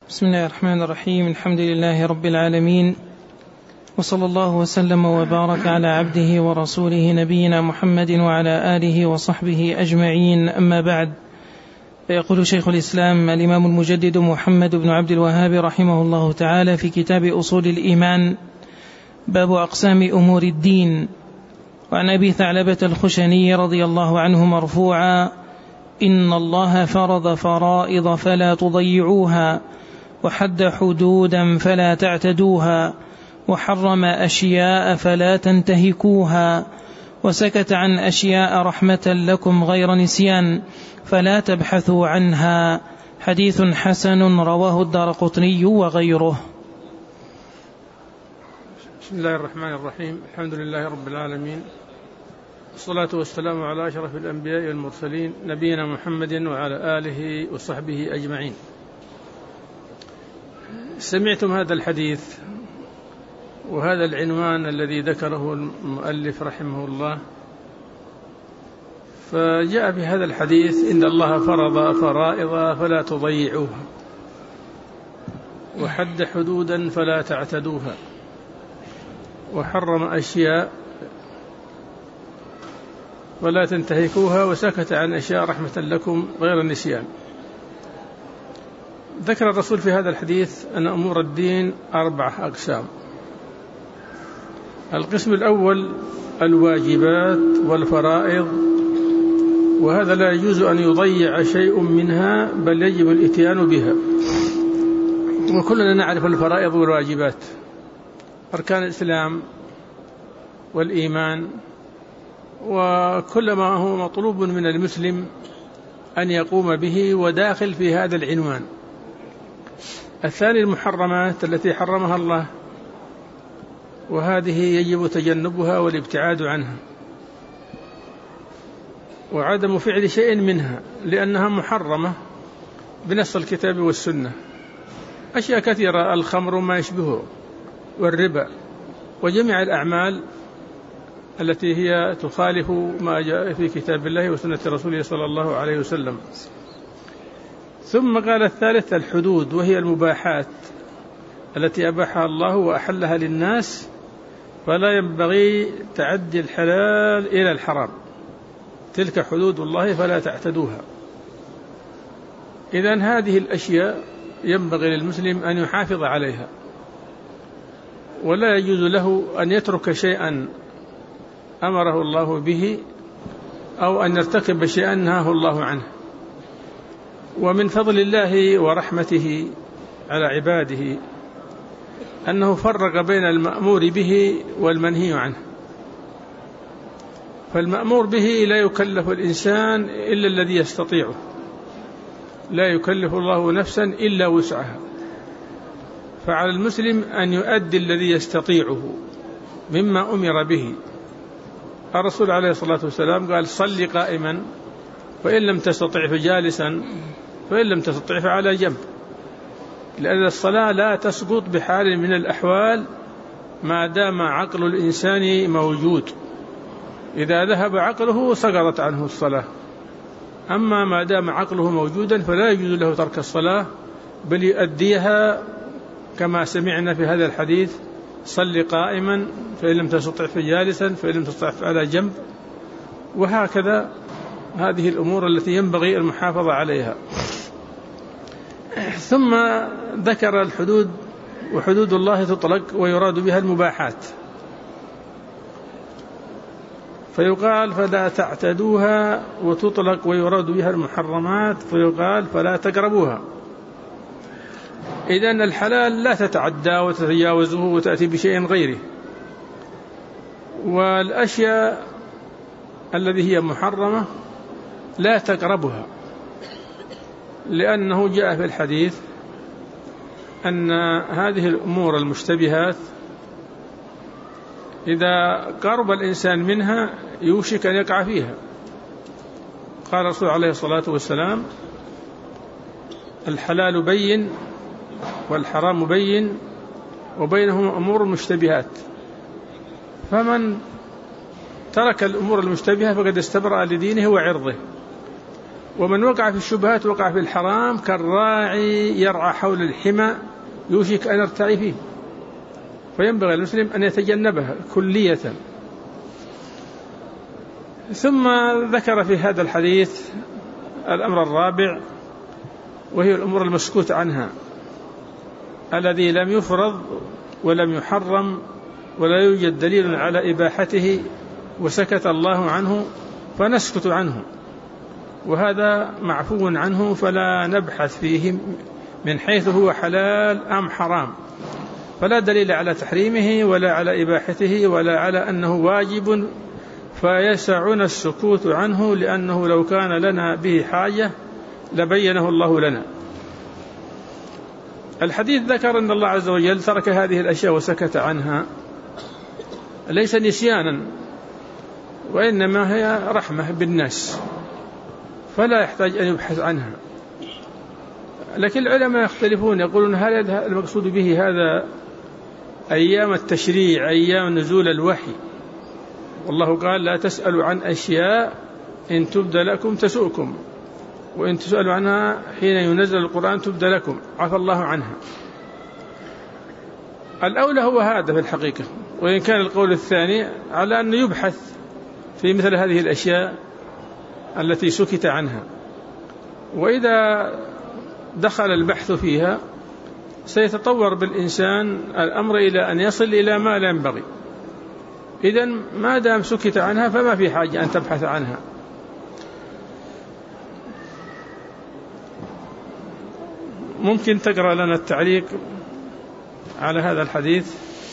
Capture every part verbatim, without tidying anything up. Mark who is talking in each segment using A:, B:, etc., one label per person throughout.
A: بسم الله الرحمن الرحيم. الحمد لله رب العالمين، وصلى الله وسلم وبارك على عبده ورسوله نبينا محمد وعلى آله وصحبه أجمعين، أما بعد. فيقول شيخ الإسلام الإمام المجدد محمد بن عبد الوهاب رحمه الله تعالى في كتاب أصول الإيمان: باب أقسام أمور الدين. وعن أبي ثعلبة الخشني رضي الله عنه مرفوعا: إن الله فرض فرائض فلا تضيعوها، وحد حدودا فلا تعتدوها، وحرم أشياء فلا تنتهكوها، وسكت عن أشياء رحمة لكم غير نسيان فلا تبحثوا عنها. حديث حسن رواه الدارقطني وغيره.
B: بسم الله الرحمن الرحيم. الحمد لله رب العالمين، والصلاة والسلام على أشرف الأنبياء والمرسلين نبينا محمد وعلى آله وصحبه أجمعين. سمعتم هذا الحديث وهذا العنوان الذي ذكره المؤلف رحمه الله. فجاء في هذا الحديث: إن الله فرض فرائض فلا تضيعوها، وحد حدودا فلا تعتدوها، وحرم أشياء ولا تنتهكوها، وسكت عن أشياء رحمة لكم غير النسيان. ذكر الرسول في هذا الحديث أن أمور الدين أربعة أقسام. القسم الأول الواجبات والفرائض، وهذا لا يجوز أن يضيع شيء منها، بل يجب الإتيان بها. وكلنا نعرف الفرائض والواجبات: أركان الإسلام والإيمان، وكل ما هو مطلوب من المسلم أن يقوم به، وداخل في هذا العنوان. الثاني المحرمات التي حرمها الله، وهذه يجب تجنبها والابتعاد عنها، وعدم فعل شيء منها لأنها محرمة بنص الكتاب والسنة. أشياء كثيرة: الخمر وما يشبهه، والربا، وجميع الأعمال التي هي تخالف ما جاء في كتاب الله وسنة رسوله صلى الله عليه وسلم. ثم قال الثالث الحدود، وهي المباحات التي أباحها الله وأحلها للناس، فلا ينبغي تعدي الحلال إلى الحرام، تلك حدود الله فلا تعتدوها. إذن هذه الأشياء ينبغي للمسلم أن يحافظ عليها، ولا يجوز له أن يترك شيئا أمره الله به، أو أن يرتكب شيئا نهاه الله عنه. ومن فضل الله ورحمته على عباده أنه فرق بين المأمور به والمنهي عنه. فالمأمور به لا يكلف الإنسان إلا الذي يستطيعه، لا يكلف الله نفسا إلا وسعها، فعلى المسلم أن يؤدي الذي يستطيعه مما أمر به. الرسول عليه الصلاة والسلام قال: صل قائما، فإن لم تستطع فجالسا، فإن لم تستطع فعلى جنب، لأن الصلاة لا تسقط بحال من الأحوال ما دام عقل الإنسان موجود. إذا ذهب عقله سقطت عنه الصلاة، أما ما دام عقله موجودا فلا يجوز له ترك الصلاة، بل يؤديها كما سمعنا في هذا الحديث: صل قائما، فإن لم تستطع فجالسا، فإن لم تستطع فعلى جنب. وهكذا هذه الأمور التي ينبغي المحافظة عليها. ثم ذكر الحدود، وحدود الله تطلق ويراد بها المباحات، فيقال فلا تعتدوها، وتطلق ويراد بها المحرمات، فيقال فلا تقربوها. إذن الحلال لا تتعدى وتتجاوزه وتأتي بشيء غيره، والأشياء التي هي محرمة لا تقربها، لأنه جاء في الحديث أن هذه الأمور المشتبهات إذا قرب الإنسان منها يوشك أن يقع فيها. قال الرسول عليه الصلاة والسلام: الحلال بين والحرام بين، وبينهما أمور مشتبهات، فمن ترك الأمور المشتبهة فقد استبرأ لدينه وعرضه. ومن وقع في الشبهات وقع في الحرام كالراعي يرعى حول الحمى يوشك أن يرتعي فيه، فينبغي المسلم أن يتجنبها كلية. ثم ذكر في هذا الحديث الأمر الرابع، وهي الأمور المسكوت عنها، الذي لم يفرض ولم يحرم ولا يوجد دليل على إباحته وسكت الله عنه فنسكت عنه، وهذا معفو عنه فلا نبحث فيه من حيث هو حلال أم حرام، فلا دليل على تحريمه ولا على إباحته ولا على أنه واجب، فيسعنا السكوت عنه، لأنه لو كان لنا به حاجة لبينه الله لنا. الحديث ذكر أن الله عز وجل ترك هذه الأشياء وسكت عنها ليس نسيانا، وإنما هي رحمة بالناس، فلا يحتاج أن يبحث عنها. لكن العلماء يختلفون، يقولون هل المقصود به هذا أيام التشريع، أيام نزول الوحي، والله قال لا تسألوا عن أشياء إن تبدى لكم تسؤكم، وإن تسألوا عنها حين ينزل القرآن تبدى لكم عفى الله عنها. الأولى هو هذا في الحقيقة، وإن كان القول الثاني على أن يبحث في مثل هذه الأشياء التي سكت عنها، وإذا دخل البحث فيها سيتطور بالإنسان الأمر إلى أن يصل إلى ما لا ينبغي. إذن ما دام سكت عنها فما في حاجة أن تبحث عنها. ممكن تقرأ لنا التعليق على هذا الحديث؟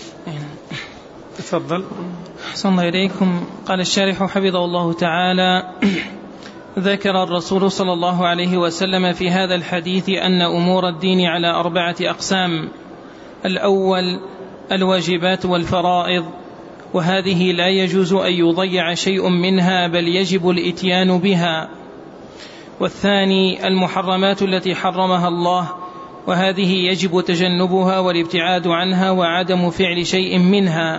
B: تفضل.
A: أحسن الله إليكم. قال الشارح حفظه الله تعالى: ذكر الرسول صلى الله عليه وسلم في هذا الحديث أن أمور الدين على أربعة أقسام. الأول الواجبات والفرائض، وهذه لا يجوز أن يضيع شيء منها بل يجب الإتيان بها. والثاني المحرمات التي حرمها الله، وهذه يجب تجنبها والابتعاد عنها وعدم فعل شيء منها.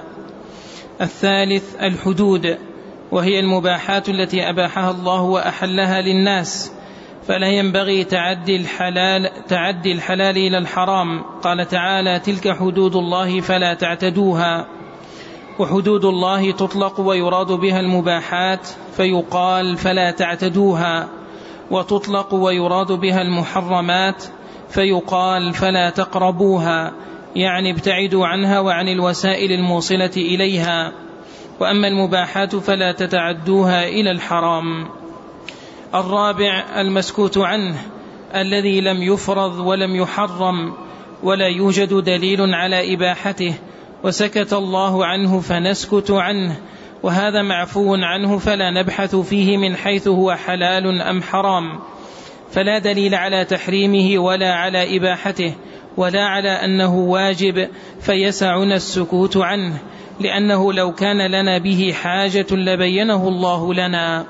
A: الثالث الحدود، وهي المباحات التي أباحها الله وأحلها للناس، فلا ينبغي تعدي الحلال, تعدي الحلال إلى الحرام. قال تعالى: تلك حدود الله فلا تعتدوها. وحدود الله تطلق ويراد بها المباحات فيقال فلا تعتدوها، وتطلق ويراد بها المحرمات فيقال فلا تقربوها، يعني ابتعدوا عنها وعن الوسائل الموصلة إليها. وأما المباحات فلا تتعدوها إلى الحرام. الرابع المسكوت عنه، الذي لم يفرض ولم يحرم ولا يوجد دليل على إباحته وسكت الله عنه فنسكت عنه، وهذا معفو عنه فلا نبحث فيه من حيث هو حلال أم حرام، فلا دليل على تحريمه ولا على إباحته ولا على أنه واجب، فيسعنا السكوت عنه، لأنه لو كان لنا به حاجة لبينه الله لنا.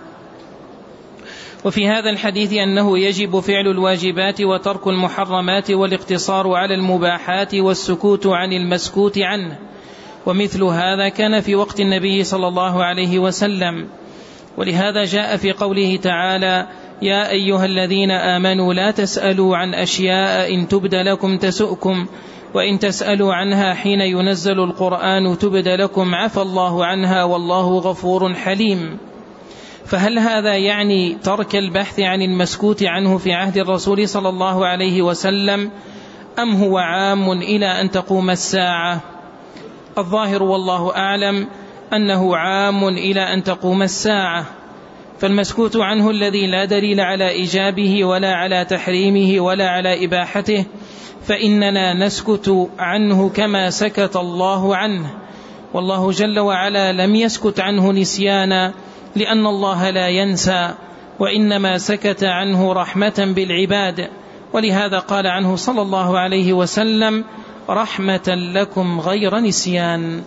A: وفي هذا الحديث أنه يجب فعل الواجبات وترك المحرمات والاقتصار على المباحات والسكوت عن المسكوت عنه، ومثل هذا كان في وقت النبي صلى الله عليه وسلم. ولهذا جاء في قوله تعالى: يا أيها الذين آمنوا لا تسألوا عن أشياء إن تبد لكم تسؤكم، وإن تسألوا عنها حين ينزل القرآن تبد لكم عفى الله عنها والله غفور حليم. فهل هذا يعني ترك البحث عن المسكوت عنه في عهد الرسول صلى الله عليه وسلم، أم هو عام إلى أن تقوم الساعة؟ الظاهر والله أعلم أنه عام إلى أن تقوم الساعة، فالمسكوت عنه الذي لا دليل على إيجابه ولا على تحريمه ولا على إباحته، فإننا نسكت عنه كما سكت الله عنه، والله جل وعلا لم يسكت عنه نسيانا، لأن الله لا ينسى، وإنما سكت عنه رحمة بالعباد. ولهذا قال عنه صلى الله عليه وسلم: رحمة لكم غير نسيان.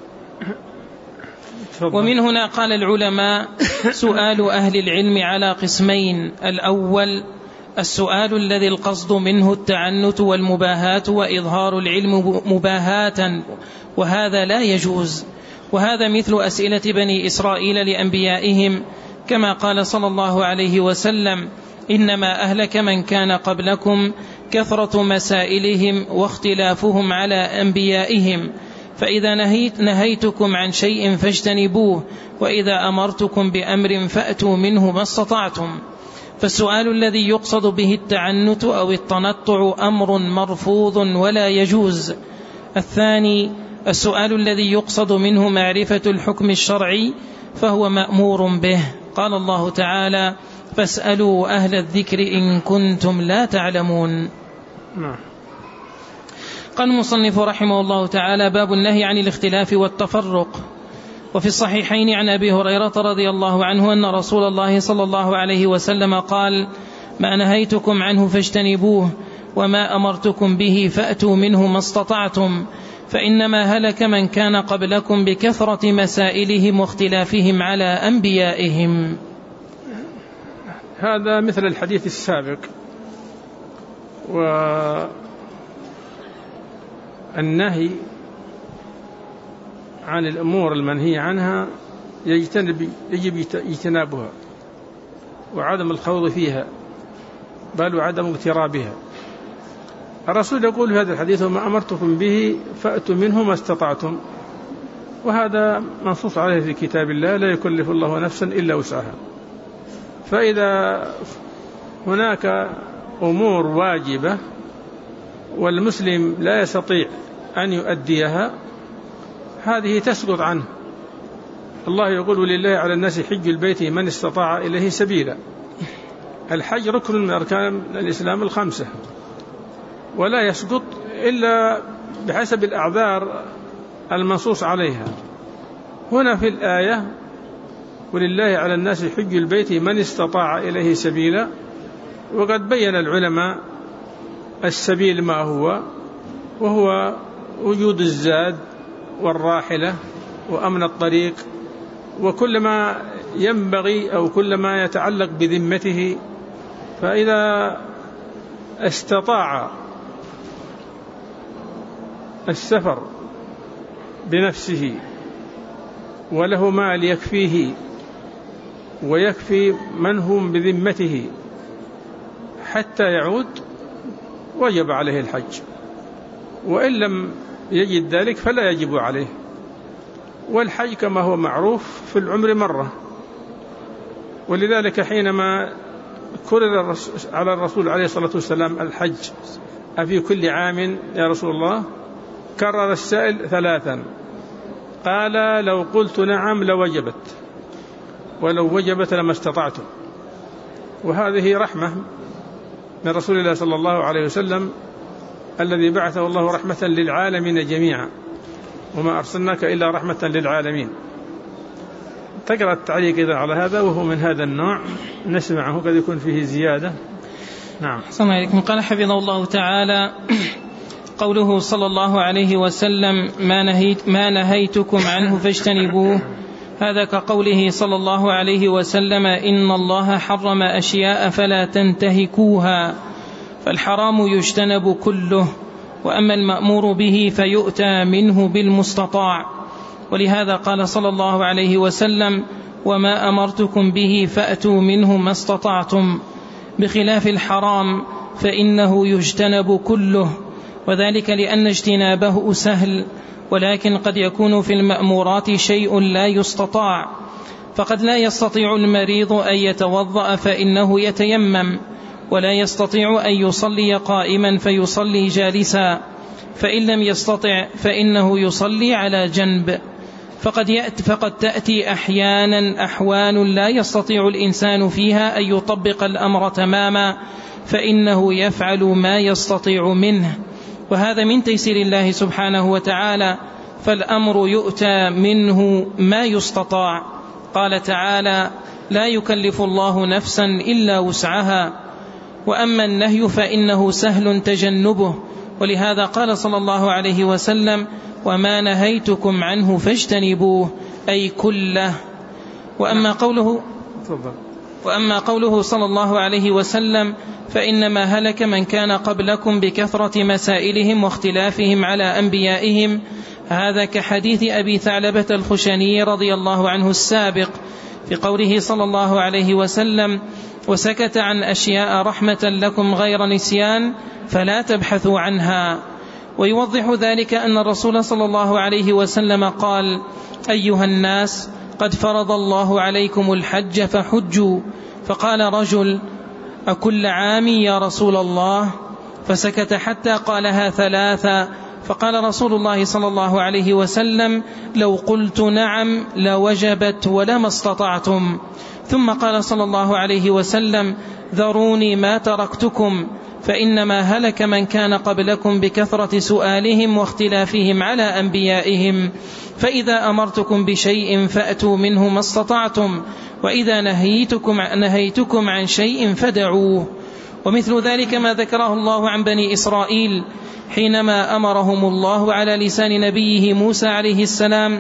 A: ومن هنا قال العلماء: سؤال أهل العلم على قسمين: الأول السؤال الذي القصد منه التعنت والمباهات وإظهار العلم مباهاتا، وهذا لا يجوز، وهذا مثل أسئلة بني إسرائيل لأنبيائهم، كما قال صلى الله عليه وسلم: إنما أهلك من كان قبلكم كثرة مسائلهم واختلافهم على أنبيائهم، فإذا نهيت نهيتكم عن شيء فاجتنبوه، وإذا أمرتكم بأمر فأتوا منه ما استطعتم. فالسؤال الذي يقصد به التعنت أو التنطع أمر مرفوض ولا يجوز. الثاني السؤال الذي يقصد منه معرفة الحكم الشرعي فهو مأمور به. قال الله تعالى: فاسألوا أهل الذكر إن كنتم لا تعلمون. قال المصنف رحمه الله تعالى: باب النهي عن الاختلاف والتفرق. وفي الصحيحين عن أبي هريرة رضي الله عنه أن رسول الله صلى الله عليه وسلم قال: ما نهيتكم عنه فاجتنبوه، وما أمرتكم به فأتوا منه ما استطعتم، فإنما هلك من كان قبلكم بكثرة مسائلهم واختلافهم على أنبيائهم.
B: هذا مثل الحديث السابق. والنهي عن الأمور المنهي عنها يجتنب يجب اجتنابها وعدم الخوض فيها، بل وعدم اقترابها. الرسول يقول في هذا الحديث: وما أمرتكم به فأتوا منه ما استطعتم، وهذا منصوص عليه في كتاب الله: لا يكلف الله نفسا إلا وسعها. فإذا هناك أمور واجبة والمسلم لا يستطيع أن يؤديها، هذه تسقط عنه. الله يقول: ولله على الناس حج البيت من استطاع إليه سبيلا. الحج ركن من أركان الإسلام الخمسة، ولا يسقط إلا بحسب الأعذار المنصوص عليها. هنا في الآية: ولله على الناس حج البيت من استطاع إليه سبيلا، وقد بين العلماء السبيل ما هو، وهو وجود الزاد والراحلة وأمن الطريق وكل ما ينبغي أو كل ما يتعلق بذمته. فإذا استطاع السفر بنفسه وله مال يكفيه ويكفي من هم بذمته حتى يعود، وجب عليه الحج، وإن لم يجد ذلك فلا يجب عليه. والحج كما هو معروف في العمر مرة، ولذلك حينما كرر على الرسول عليه الصلاة والسلام الحج: أفي كل عام يا رسول الله؟ كرر السائل ثلاثا، قال: لو قلت نعم لوجبت، ولو وجبت لما استطعت. وهذه رحمة من رسول الله صلى الله عليه وسلم الذي بعثه الله رحمة للعالمين جميعا، وما أرسلناك إلا رحمة للعالمين. تقرأ التعليق إذا على هذا، وهو من هذا النوع، نسمعه قد يكون فيه زيادة. نعم.
A: السلام عليكم. قال حفظه الله تعالى: قوله صلى الله عليه وسلم: ما, نهيت ما نهيتكم عنه فاجتنبوه، هذا كقوله صلى الله عليه وسلم: إن الله حرم أشياء فلا تنتهكوها. فالحرام يجتنب كله، وأما المأمور به فيؤتى منه بالمستطاع. ولهذا قال صلى الله عليه وسلم: وما أمرتكم به فأتوا منه ما استطعتم، بخلاف الحرام فإنه يجتنب كله، وذلك لأن اجتنابه سهل، ولكن قد يكون في المأمورات شيء لا يستطاع. فقد لا يستطيع المريض أن يتوضأ فإنه يتيمم، ولا يستطيع أن يصلي قائما فيصلي جالسا، فإن لم يستطع فإنه يصلي على جنب. فقد, يأتي فقد تأتي أحيانا أحوال لا يستطيع الإنسان فيها أن يطبق الأمر تماما، فإنه يفعل ما يستطيع منه، وهذا من تيسير الله سبحانه وتعالى، فالأمر يؤتى منه ما يستطاع. قال تعالى: لا يكلف الله نفسا إلا وسعها. وأما النهي فإنه سهل تجنبه، ولهذا قال صلى الله عليه وسلم: وما نهيتكم عنه فاجتنبوه، أي كله. وأما قوله وأما قوله صلى الله عليه وسلم: فإنما هلك من كان قبلكم بكثرة مسائلهم واختلافهم على أنبيائهم، هذا كحديث أبي ثعلبة الخشني رضي الله عنه السابق في قوله صلى الله عليه وسلم: وسكت عن أشياء رحمة لكم غير نسيان فلا تبحثوا عنها. ويوضح ذلك أن الرسول صلى الله عليه وسلم قال: أيها الناس قد فرض الله عليكم الحج فحجوا. فقال رجل: أكل عام يا رسول الله؟ فسكت حتى قالها ثلاثا. فقال رسول الله صلى الله عليه وسلم: لو قلت نعم لوجبت ولما استطعتم. ثم قال صلى الله عليه وسلم: ذروني ما تركتكم، فإنما هلك من كان قبلكم بكثرة سؤالهم واختلافهم على أنبيائهم، فإذا أمرتكم بشيء فأتوا منه ما استطعتم، وإذا نهيتكم, نهيتكم عن شيء فدعوه. ومثل ذلك ما ذكره الله عن بني إسرائيل حينما أمرهم الله على لسان نبيه موسى عليه السلام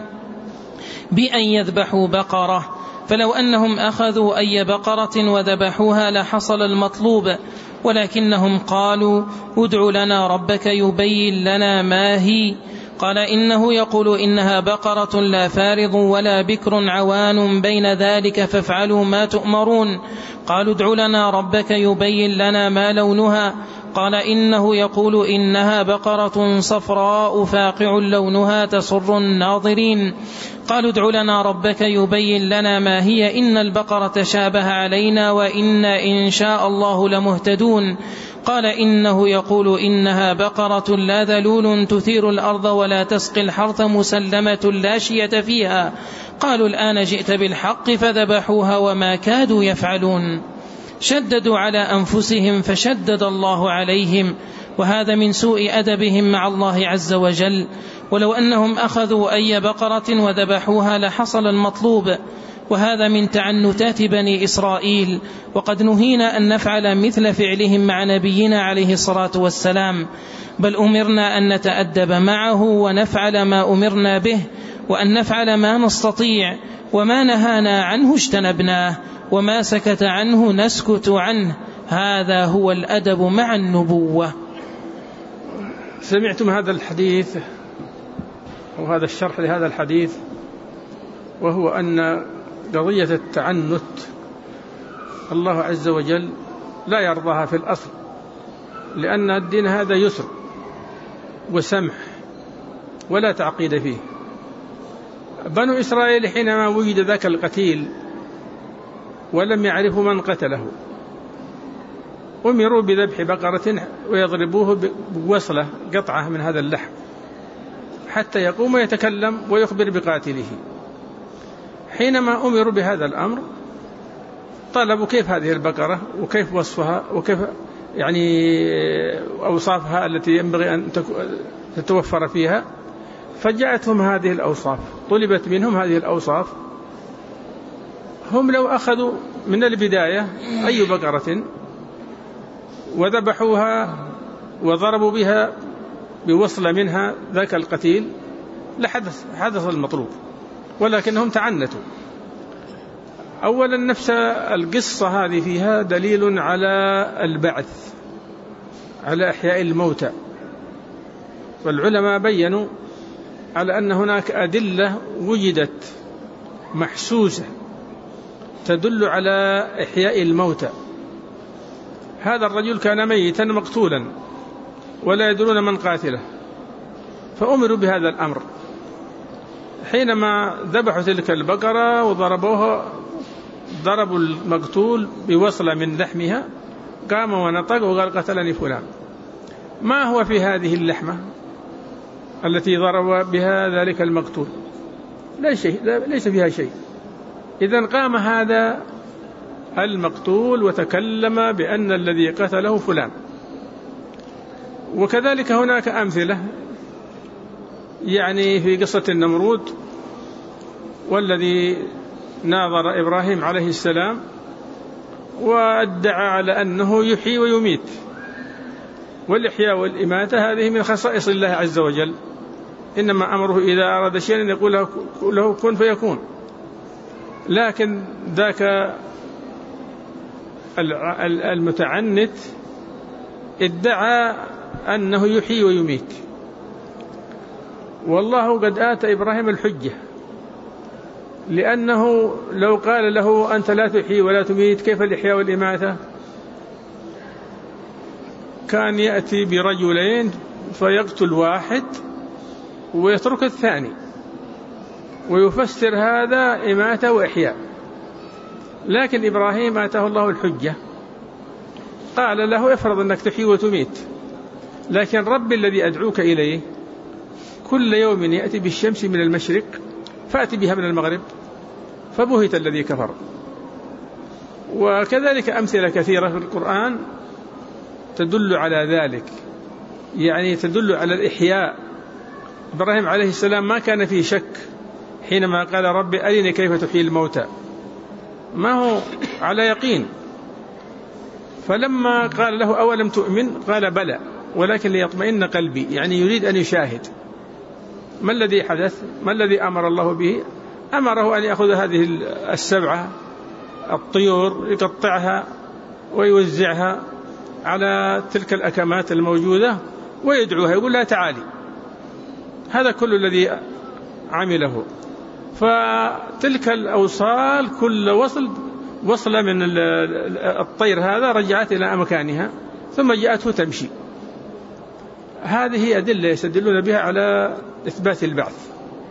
A: بأن يذبحوا بقرة، فلو أنهم أخذوا أي بقرة وذبحوها لحصل المطلوب، ولكنهم قالوا: ادع لنا ربك يبين لنا ما هي. قال: إنه يقول إنها بقرة لا فارض ولا بكر عوان بين ذلك فافعلوا ما تؤمرون. قالوا: ادع لنا ربك يبين لنا ما لونها. قال: إنه يقول إنها بقرة صفراء فاقع لونها تسر الناظرين. قالوا: ادع لنا ربك يبين لنا ما هي، إن البقرة شابه علينا وإنا إن شاء الله لمهتدون. قال: إنه يقول إنها بقرة لا ذلول تثير الأرض ولا تسقي الحرث مسلمة لا شية فيها. قالوا: الآن جئت بالحق، فذبحوها وما كادوا يفعلون. شددوا على أنفسهم فشدد الله عليهم، وهذا من سوء أدبهم مع الله عز وجل. ولو أنهم أخذوا أي بقرة وذبحوها لحصل المطلوب، وهذا من تعنتات بني إسرائيل، وقد نهينا أن نفعل مثل فعلهم مع نبينا عليه الصلاة والسلام، بل أمرنا أن نتأدب معه ونفعل ما أمرنا به، وأن نفعل ما نستطيع، وما نهانا عنه اجتنبناه، وما سكت عنه نسكت عنه. هذا هو الأدب مع النبوة.
B: سمعتم هذا الحديث وهذا الشرح لهذا الحديث، وهو أن قضية التعنت الله عز وجل لا يرضاها في الأصل، لأن الدين هذا يسر وسمح ولا تعقيد فيه. بنو إسرائيل حينما وجد ذاك القتيل ولم يعرفوا من قتله، أمروا بذبح بقرة ويضربوه بوصلة قطعة من هذا اللحم حتى يقوم ويتكلم ويخبر بقاتله. حينما أمروا بهذا الأمر طلبوا كيف هذه البقرة وكيف وصفها وكيف يعني أوصافها التي ينبغي أن تتوفر فيها، فجاءتهم هذه الأوصاف، طلبت منهم هذه الأوصاف. هم لو أخذوا من البداية أي بقرة وذبحوها وضربوا بها بوصلة منها ذاك القتيل لحدث حدث المطلوب، ولكنهم تعنتوا. أولا نفس القصة هذه فيها دليل على البعث، على إحياء الموتى، والعلماء بيّنوا على أن هناك أدلة وجدت محسوسة تدل على إحياء الموتى. هذا الرجل كان ميتا مقتولا ولا يدرون من قاتله، فأمروا بهذا الأمر. حينما ذبحوا تلك البقرة وضربوها، ضربوا المقتول بوصلة من لحمها، قام ونطق وقال: قتلني فلان. ما هو في هذه اللحمة التي ضرب بها ذلك المقتول؟ لا شيء، ليس فيها شيء. إذن قام هذا المقتول وتكلم بأن الذي قتله فلان. وكذلك هناك أمثلة، يعني في قصة النمرود والذي ناظر إبراهيم عليه السلام وادعى على أنه يحيي ويميت، والإحياء والإماتة هذه من خصائص الله عز وجل، إنما أمره إذا أراد شيئا أن يقول له كن فيكون. لكن ذاك المتعنت ادعى أنه يحيي ويميت، والله قد آتى إبراهيم الحجة لأنه لو قال له أنت لا تحيي ولا تميت كيف الإحياء والإماتة، كان يأتي برجلين فيقتل واحد ويترك الثاني ويفسر هذا إماتة وإحياء. لكن إبراهيم آتاه الله الحجة، قال له افرض أنك تحيي وتميت، لكن ربي الذي أدعوك إليه كل يوم يأتي بالشمس من المشرق فأتي بها من المغرب، فبهت الذي كفر. وكذلك أمثلة كثيرة في القرآن تدل على ذلك، يعني تدل على الإحياء. إبراهيم عليه السلام ما كان فيه شك حينما قال رب أرني كيف تحيي الموتى، ما هو على يقين. فلما قال له أولم تؤمن قال بلى ولكن ليطمئن قلبي، يعني يريد أن يشاهد ما الذي حدث، ما الذي أمر الله به. أمره أن يأخذ هذه السبعة الطيور يقطعها ويوزعها على تلك الأكمات الموجودة ويدعوها، يقول لها تعالي. هذا كل الذي عمله. فتلك الأوصال كل وصل وصل من الطير هذا رجعت إلى مكانها ثم جاءته تمشي. هذه أدلة يستدلون بها على إثبات البعث،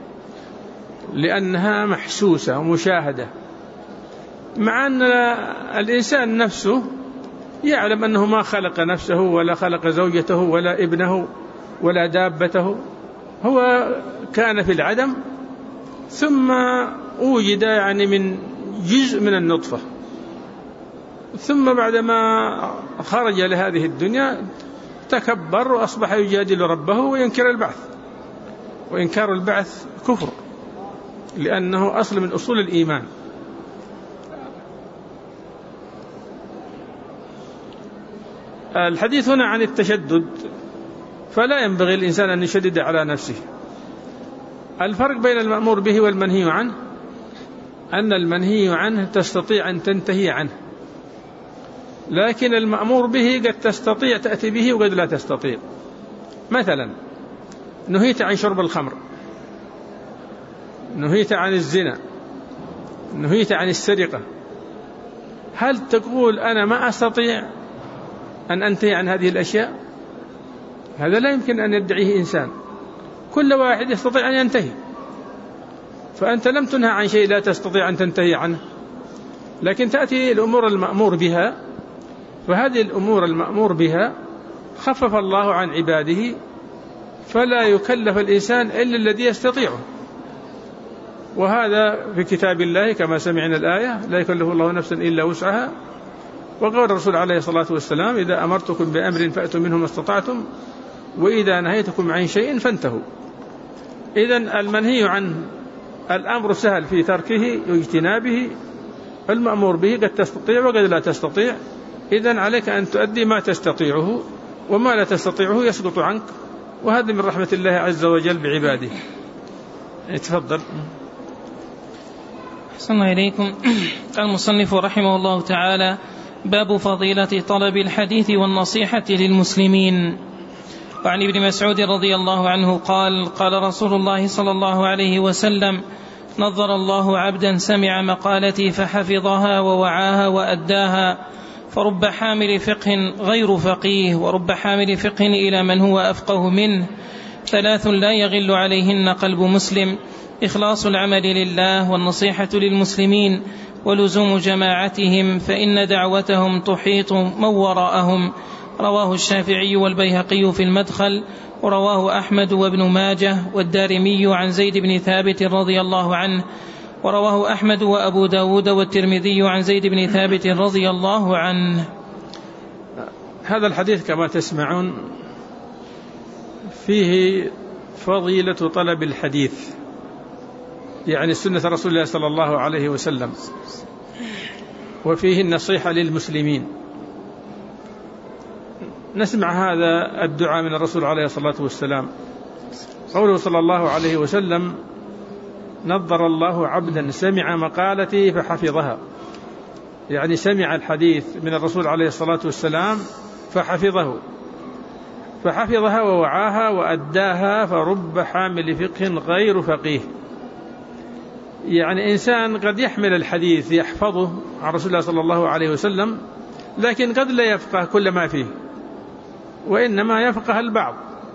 B: لأنها محسوسة ومشاهدة، مع أن الإنسان نفسه يعلم أنه ما خلق نفسه ولا خلق زوجته ولا ابنه ولا دابته، هو كان في العدم ثم وجد يعني من جزء من النطفة، ثم بعدما خرج لهذه الدنيا تكبر وأصبح يجادل ربه وينكر البعث، وإنكار البعث كفر لأنه أصل من أصول الإيمان. الحديث هنا عن التشدد، فلا ينبغي الإنسان أن يشدد على نفسه. الفرق بين المأمور به والمنهي عنه أن المنهي عنه تستطيع أن تنتهي عنه، لكن المأمور به قد تستطيع تأتي به وقد لا تستطيع. مثلا نهيت عن شرب الخمر، نهيت عن الزنا، نهيت عن السرقة، هل تقول أنا ما أستطيع أن أنتهي عن هذه الأشياء؟ هذا لا يمكن أن يدعيه إنسان، كل واحد يستطيع أن ينتهي، فأنت لم تنهى عن شيء لا تستطيع أن تنتهي عنه. لكن تأتي الأمور المأمور بها، فهذه الأمور المأمور بها خفف الله عن عباده، فلا يكلف الإنسان إلا الذي يستطيعه. وهذا في كتاب الله كما سمعنا الآية لا يكلف الله نفسا إلا وسعها، وقال الرسول عليه الصلاة والسلام إذا أمرتكم بأمر فأتوا منه ما استطعتم وإذا نهيتكم عن شيء فانتهوا. إذن المنهي عنه الأمر سهل في تركه واجتنابه، المأمور به قد تستطيع وقد لا تستطيع، إذن عليك أن تؤدي ما تستطيعه، وما لا تستطيعه يسقط عنك، وهذا من رحمة الله عز وجل بعباده. تفضل.
A: أحسن الله إليكم. المصنف رحمه الله تعالى: باب فضيلة طلب الحديث والنصيحة للمسلمين. وعن ابن مسعود رضي الله عنه قال: قال رسول الله صلى الله عليه وسلم: نظر الله عبدا سمع مقالتي فحفظها ووعاها وأداها، فرب حامل فقه غير فقيه، ورب حامل فقه إلى من هو أفقه منه. ثلاث لا يغل عليهن قلب مسلم: إخلاص العمل لله، والنصيحة للمسلمين، ولزوم جماعتهم، فإن دعوتهم تحيط من وراءهم. رواه الشافعي والبيهقي في المدخل، ورواه أحمد وابن ماجه والدارمي عن زيد بن ثابت رضي الله عنه، ورواه أحمد وأبو داود والترمذي عن زيد بن ثابت رضي الله عنه.
B: هذا الحديث كما تسمعون فيه فضيلة طلب الحديث، يعني سنة رسول الله صلى الله عليه وسلم، وفيه النصيحة للمسلمين. نسمع هذا الدعاء من الرسول عليه الصلاة والسلام، قوله صلى الله عليه وسلم: نظر الله عبدا سمع مقالتي فحفظها، يعني سمع الحديث من الرسول عليه الصلاة والسلام فحفظه فحفظها ووعاها وأداها، فرب حامل فقه غير فقيه. يعني إنسان قد يحمل الحديث يحفظه عن رسول الله صلى الله عليه وسلم، لكن قد لا يفقه كل ما فيه، وإنما يفقه البعض،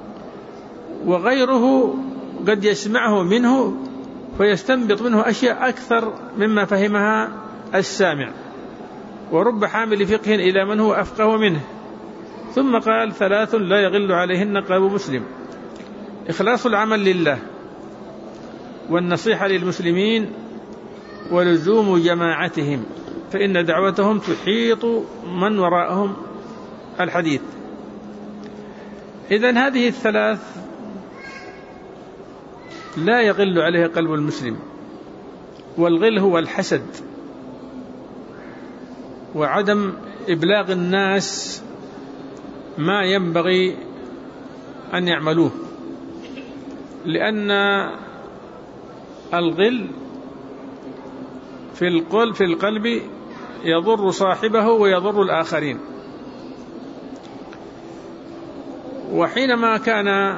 B: وغيره قد يسمعه منه فيستنبط منه أشياء أكثر مما فهمها السامع، ورب حامل فقه إلى من هو أفقه منه. ثم قال: ثلاث لا يغل عليهن قلب مسلم: إخلاص العمل لله، والنصيحة للمسلمين، ولزوم جماعتهم، فإن دعوتهم تحيط من وراءهم الحديث. إذن هذه الثلاث لا يغل عليها قلب المسلم، والغل هو الحسد وعدم إبلاغ الناس ما ينبغي أن يعملوه، لأن الغل في القلب في القلب يضر صاحبه ويضر الآخرين. وحينما كان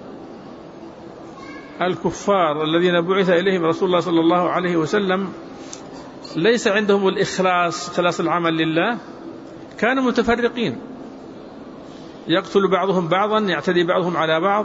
B: الكفار الذين بعث إليهم رسول الله صلى الله عليه وسلم ليس عندهم الإخلاص، إخلاص العمل لله، كانوا متفرقين، يقتل بعضهم بعضا، يعتدي بعضهم على بعض.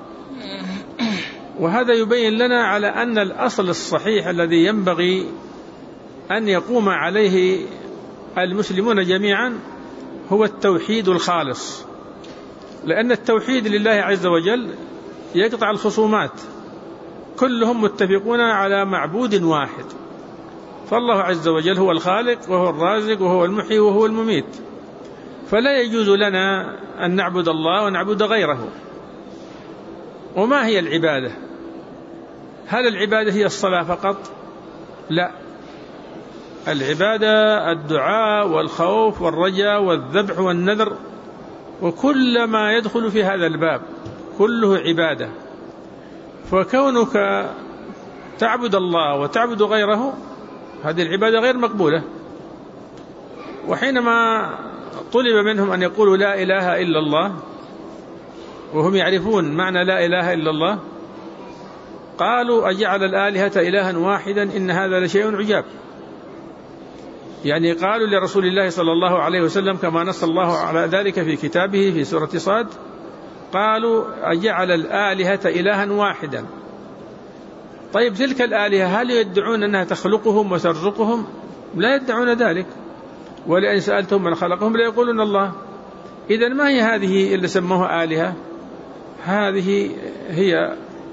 B: وهذا يبين لنا على أن الأصل الصحيح الذي ينبغي أن يقوم عليه المسلمون جميعا هو التوحيد الخالص، لأن التوحيد لله عز وجل يقطع الخصومات، كلهم متفقون على معبود واحد، فالله عز وجل هو الخالق وهو الرازق وهو المحيي وهو المميت، فلا يجوز لنا أن نعبد الله ونعبد غيره. وما هي العبادة؟ هل العبادة هي الصلاة فقط؟ لا، العبادة الدعاء والخوف والرجاء والذبح والنذر، وكل ما يدخل في هذا الباب كله عبادة. فكونك تعبد الله وتعبد غيره هذه العبادة غير مقبولة. وحينما طلب منهم أن يقولوا لا إله إلا الله وهم يعرفون معنى لا إله إلا الله، قالوا: أجعل الآلهة إلها واحدا إن هذا لشيء عجاب. يعني قالوا لرسول الله صلى الله عليه وسلم كما نص الله على ذلك في كتابه في سورة صاد، قالوا: أجعل الآلهة إلها واحدا. طيب تلك الآلهة هل يدعون أنها تخلقهم وترزقهم؟ لا يدعون ذلك، ولئن سألتهم من خلقهم ليقولون الله. إذن ما هي هذه اللي سموها آلهة؟ هذه هي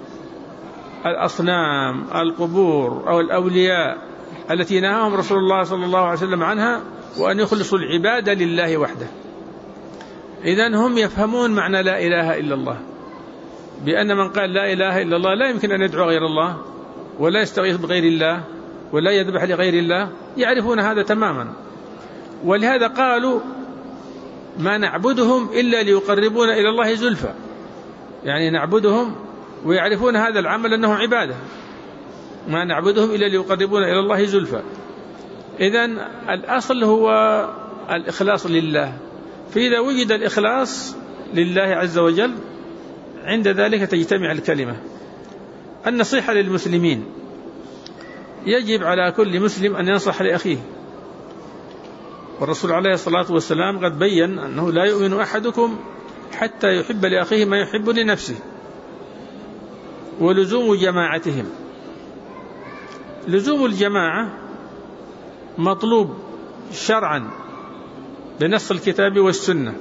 B: الأصنام، القبور أو الأولياء التي نهاهم رسول الله صلى الله عليه وسلم عنها، وأن يخلصوا العبادة لله وحده. إذن هم يفهمون معنى لا إله إلا الله، بأن من قال لا إله إلا الله لا يمكن أن يدعو غير الله، ولا يستغيث بغير الله، ولا يذبح لغير الله، يعرفون هذا تماما. ولهذا قالوا: ما نعبدهم إلا ليقربونا إلى الله زلفى، يعني نعبدهم ويعرفون هذا العمل أنه عبادة، ما نعبدهم إلا ليقربونا إلى الله زلفى. إذن الأصل هو الإخلاص لله، فإذا وجد الإخلاص لله عز وجل عند ذلك تجتمع الكلمة. النصيحة للمسلمين: يجب على كل مسلم أن ينصح لأخيه، والرسول عليه الصلاة والسلام قد بيّن أنه لا يؤمن أحدكم حتى يحب لأخيه ما يحب لنفسه. ولزوم جماعتهم، لزوم الجماعة مطلوب شرعا بنص الكتاب والسنة.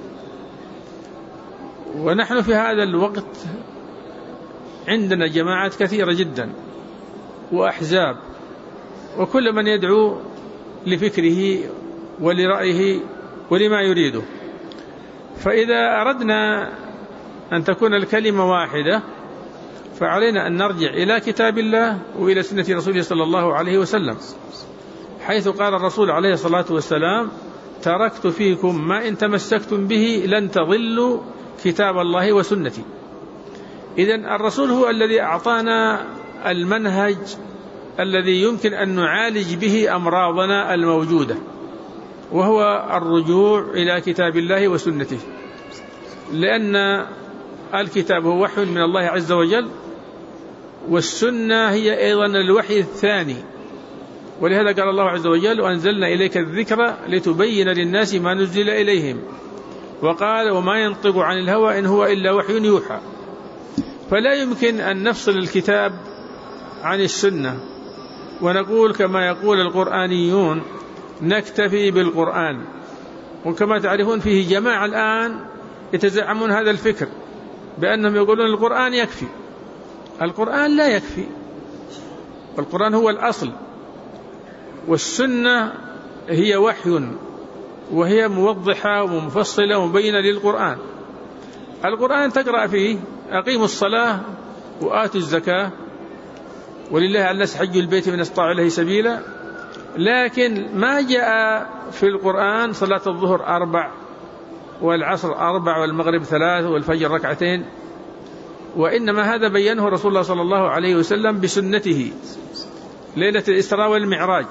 B: ونحن في هذا الوقت عندنا جماعات كثيرة جدا وأحزاب، وكل من يدعو لفكره ولرأيه ولما يريده. فإذا أردنا أن تكون الكلمة واحدة فعلينا أن نرجع إلى كتاب الله وإلى سنة رسوله صلى الله عليه وسلم، حيث قال الرسول عليه الصلاة والسلام: تركت فيكم ما إن تمسكتم به لن تضلوا كتاب الله وسنتي. إذن الرسول هو الذي أعطانا المنهج الذي يمكن أن نعالج به أمراضنا الموجودة، وهو الرجوع إلى كتاب الله وسنته، لأن الكتاب هو وحي من الله عز وجل، والسنة هي أيضا الوحي الثاني، ولهذا قال الله عز وجل: وأنزلنا إليك الذكر لتبين للناس ما نزل إليهم، وقال: وما ينطق عن الهوى إن هو إلا وحي يوحى. فلا يمكن أن نفصل الكتاب عن السنة ونقول كما يقول القرآنيون نكتفي بالقرآن. وكما تعرفون فيه جماعة الآن يتزعمون هذا الفكر بأنهم يقولون القرآن يكفي. القرآن لا يكفي، القرآن هو الأصل، والسنة هي وحي وهي موضحة ومفصلة ومبينة للقرآن. القرآن تقرأ فيه: أقيموا الصلاة وآتوا الزكاة ولله على الناس حج البيت من استطاع إليه سبيلا، لكن ما جاء في القرآن صلاة الظهر أربع والعصر أربع والمغرب ثلاث والفجر ركعتين، وإنما هذا بينه رسول الله صلى الله عليه وسلم بسنته ليلة الإسراء والمعراج.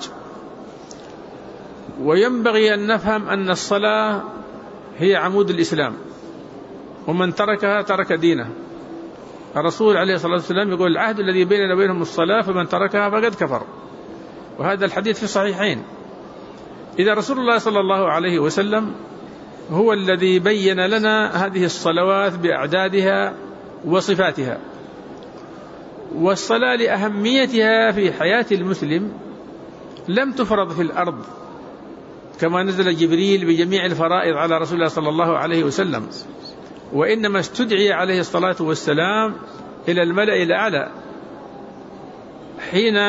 B: وينبغي أن نفهم أن الصلاة هي عمود الإسلام، ومن تركها ترك دينه. الرسول عليه الصلاة والسلام يقول: العهد الذي بيننا وبينهم الصلاة فمن تركها فقد كفر، وهذا الحديث في الصحيحين. إذا رسول الله صلى الله عليه وسلم هو الذي بين لنا هذه الصلوات بأعدادها وصفاتها، والصلاة لأهميتها في حياة المسلم لم تفرض في الأرض كما نزل جبريل بجميع الفرائض على رسول الله صلى الله عليه وسلم، وإنما استدعي عليه الصلاة والسلام إلى الملأ الأعلى حين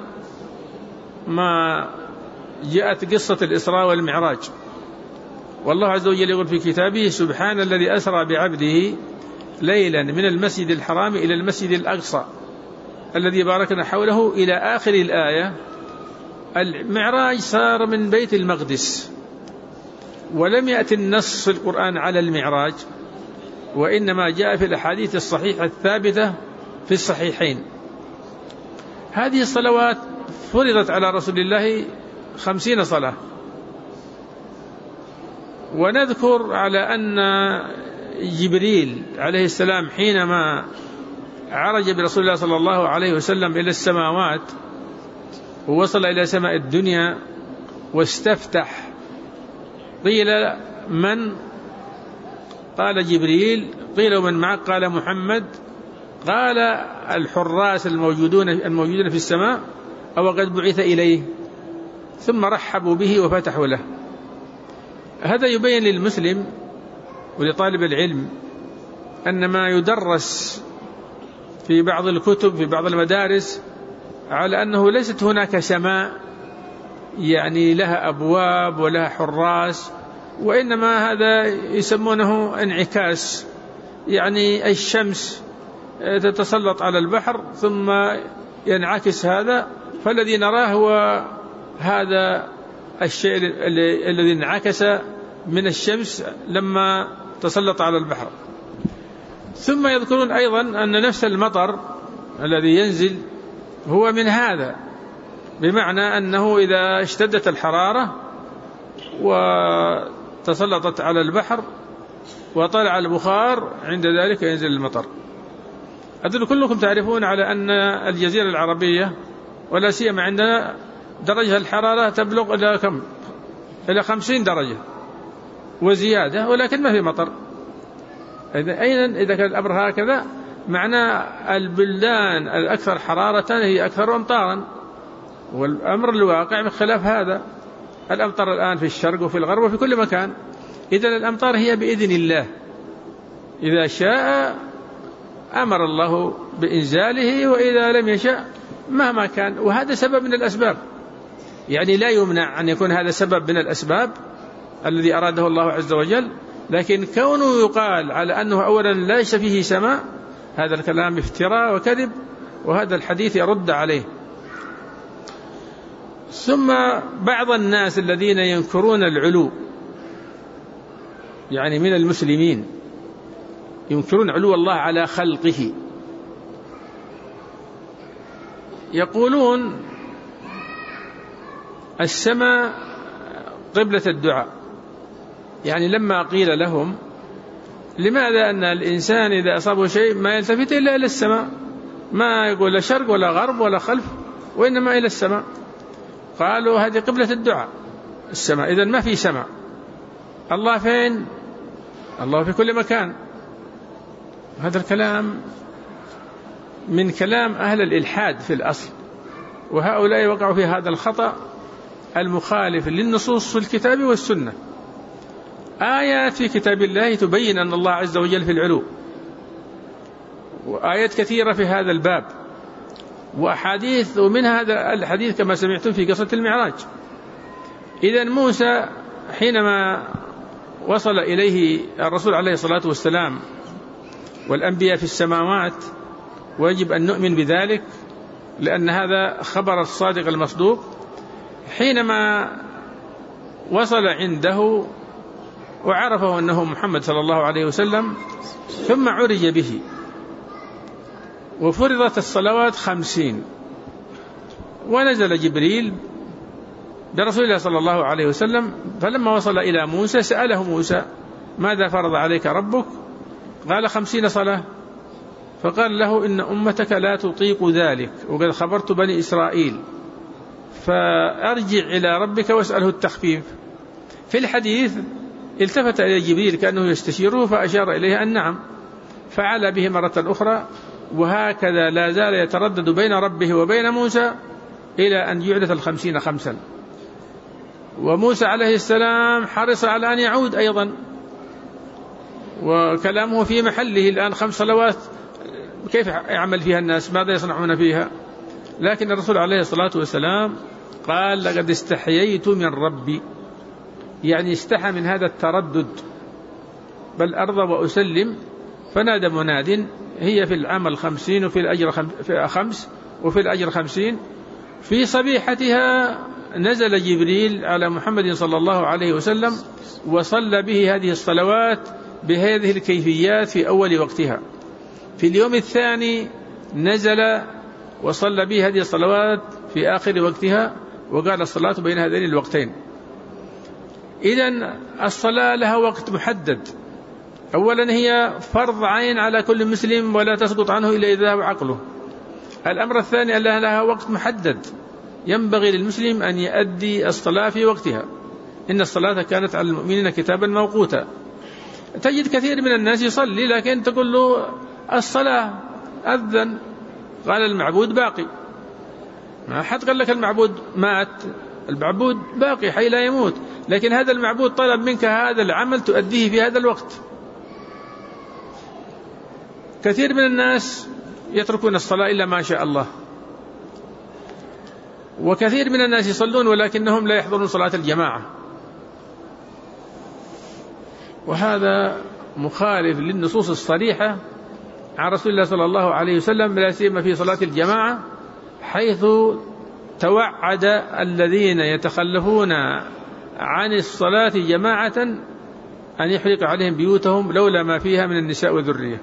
B: ما جاءت قصة الإسراء والمعراج. والله عز وجل يقول في كتابه: سبحان الذي أسرى بعبده ليلا من المسجد الحرام إلى المسجد الأقصى الذي باركنا حوله إلى آخر الآية. المعراج صار من بيت المقدس، ولم يأتي النص في القرآن على المعراج، وإنما جاء في الأحاديث الصحيحة الثابتة في الصحيحين. هذه الصلوات فرضت على رسول الله خمسين صلاة، ونذكر على أن جبريل عليه السلام حينما عرج برسول الله صلى الله عليه وسلم إلى السماوات ووصل إلى سماء الدنيا واستفتح، قيل: من؟ قال: جبريل. قيل: ومن معك؟ قال: محمد. قال: الحراس الموجودون الموجودين في السماء أو قد بعث إليه؟ ثم رحبوا به وفتحوا له. هذا يبين للمسلم ولطالب العلم أن ما يدرس في بعض الكتب في بعض المدارس على أنه ليست هناك سماء يعني لها أبواب ولها حراس، وإنما هذا يسمونه انعكاس، يعني الشمس تتسلط على البحر ثم ينعكس هذا، فالذي نراه هو هذا الشيء الذي انعكس من الشمس لما تسلط على البحر. ثم يذكرون أيضا أن نفس المطر الذي ينزل هو من هذا، بمعنى أنه إذا اشتدت الحرارة وتسلطت على البحر وطلع البخار عند ذلك ينزل المطر. أدل كلكم تعرفون على أن الجزيرة العربية ولا سيما عندنا درجة الحرارة تبلغ إلى كم؟ إلى خمسين درجة وزيادة، ولكن ما في مطر. أين إذا كان الأمر هكذا معنى البلدان الأكثر حرارة هي أكثر أمطارا، والأمر الواقع بخلاف هذا. الأمطار الآن في الشرق وفي الغرب وفي كل مكان. إذن الأمطار هي بإذن الله، إذا شاء أمر الله بإنزاله، وإذا لم يشاء مهما كان. وهذا سبب من الأسباب، يعني لا يمنع أن يكون هذا سبب من الأسباب الذي أراده الله عز وجل، لكن كونه يقال على أنه أولا ليس فيه سماء، هذا الكلام افتراء وكذب، وهذا الحديث يرد عليه. ثم بعض الناس الذين ينكرون العلو، يعني من المسلمين ينكرون علو الله على خلقه، يقولون السماء قبلة الدعاء. يعني لما قيل لهم لماذا أن الإنسان إذا أصابه شيء ما يلتفت إلا إلى السماء، ما يقول لا شرق ولا غرب ولا خلف، وإنما إلى السماء. قالوا هذه قبلة الدعاء السماء، إذن ما في سماء. الله فين؟ الله في كل مكان. هذا الكلام من كلام أهل الإلحاد في الأصل، وهؤلاء وقعوا في هذا الخطأ المخالف للنصوص في الكتاب والسنة. آيات في كتاب الله تبين أن الله عز وجل في العلو، وآيات كثيرة في هذا الباب، وأحاديث، ومنها هذا الحديث كما سمعتم في قصة المعراج. إذن موسى حينما وصل إليه الرسول عليه الصلاة والسلام والأنبياء في السماوات، ويجب أن نؤمن بذلك لأن هذا خبر الصادق المصدوق، حينما وصل عنده وعرفه أنه محمد صلى الله عليه وسلم، ثم عرج به وفرضت الصلوات خمسين، ونزل جبريل برسول الله صلى الله عليه وسلم. فلما وصل إلى موسى سأله موسى ماذا فرض عليك ربك؟ قال خمسين صلاة. فقال له إن أمتك لا تطيق ذلك، وقد خبرت بني إسرائيل، فأرجع إلى ربك واسأله التخفيف. في الحديث التفت إلى جبريل كأنه يستشيره، فأشار إليه أن نعم، فعل به مرة أخرى، وهكذا لا زال يتردد بين ربه وبين موسى إلى أن يعدت الخمسين خمسا. وموسى عليه السلام حرص على أن يعود أيضا، وكلامه في محله الآن. خمس صلوات كيف يعمل فيها الناس؟ ماذا يصنعون فيها؟ لكن الرسول عليه الصلاة والسلام قال لقد استحييت من ربي، يعني استحى من هذا التردد، بل أرضى وأسلم. فنادى مناد هي في العمل خمسين وفي الأجر خمس وفي الأجر خمسين. في صبيحتها نزل جبريل على محمد صلى الله عليه وسلم وصلى به هذه الصلوات بهذه الكيفيات في أول وقتها. في اليوم الثاني نزل وصلى به هذه الصلوات في آخر وقتها، وقال الصلاة بين هذين الوقتين. إذن الصلاة لها وقت محدد. أولا هي فرض عين على كل مسلم ولا تسقط عنه إلا إذا ذهب عقله. الأمر الثاني أن لها وقت محدد، ينبغي للمسلم أن يؤدي الصلاة في وقتها. إن الصلاة كانت على المؤمنين كتابا موقوتا. تجد كثير من الناس يصلي لكن تقول له الصلاة أذن، قال المعبود باقي. ما حد قال لك المعبود مات، المعبود باقي حي لا يموت، لكن هذا المعبود طلب منك هذا العمل تؤديه في هذا الوقت. كثير من الناس يتركون الصلاة إلا ما شاء الله، وكثير من الناس يصلون ولكنهم لا يحضرون صلاة الجماعة، وهذا مخالف للنصوص الصريحة عن رسول الله صلى الله عليه وسلم، لا سيما في صلاة الجماعة، حيث توعد الذين يتخلفون عن الصلاة جماعة أن يحرق عليهم بيوتهم لولا ما فيها من النساء والذرية.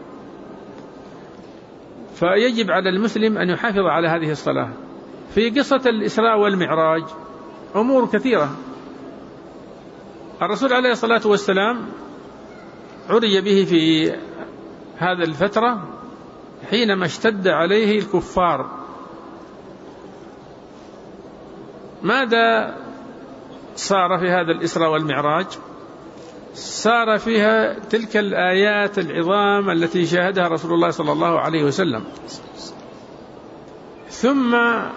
B: فيجب على المسلم أن يحافظ على هذه الصلاة. في قصة الإسراء والمعراج أمور كثيرة. الرسول عليه الصلاة والسلام عرج به في هذا الفترة حينما اشتد عليه الكفار. ماذا صار في هذا الإسراء والمعراج؟ صار فيها تلك الآيات العظام التي شاهدها رسول الله صلى الله عليه وسلم. ثم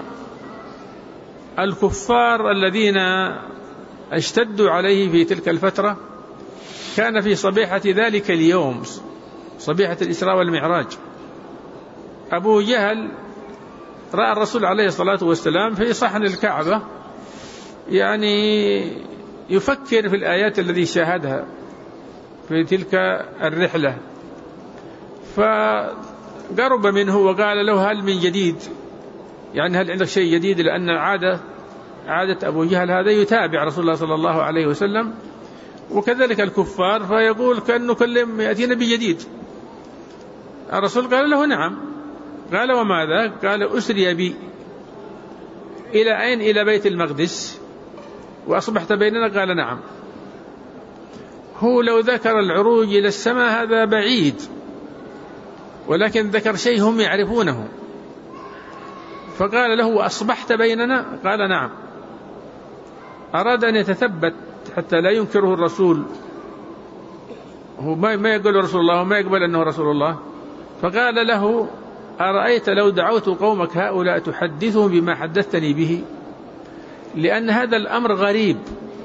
B: الكفار الذين اشتدوا عليه في تلك الفترة كان في صبيحة ذلك اليوم، صبيحة الإسراء والمعراج، أبو جهل رأى الرسول عليه الصلاة والسلام في صحن الكعبة يعني يفكر في الآيات التي شاهدها في تلك الرحلة، فقرب منه وقال له هل من جديد، يعني هل عندك شيء جديد؟ لأن عادة عادة أبو جهل هذا يتابع رسول الله صلى الله عليه وسلم، وكذلك الكفار، فيقول كأنه كلم يأتينا بجديد. الرسول قال له نعم. قال وماذا؟ قال أسري بي. إلى أين؟ إلى بيت المقدس، وأصبحت بيننا. قال نعم. هو لو ذكر العروج إلى السماء هذا بعيد، ولكن ذكر شيء هم يعرفونه، فقال له: وأصبحت بيننا؟ قال: نعم. أراد أن يتثبت حتى لا ينكره الرسول، هو ما يقول رسول الله وما يقبل أنه رسول الله. فقال له: أرأيت لو دعوت قومك هؤلاء تحدثهم بما حدثتني به؟ لأن هذا الأمر غريب،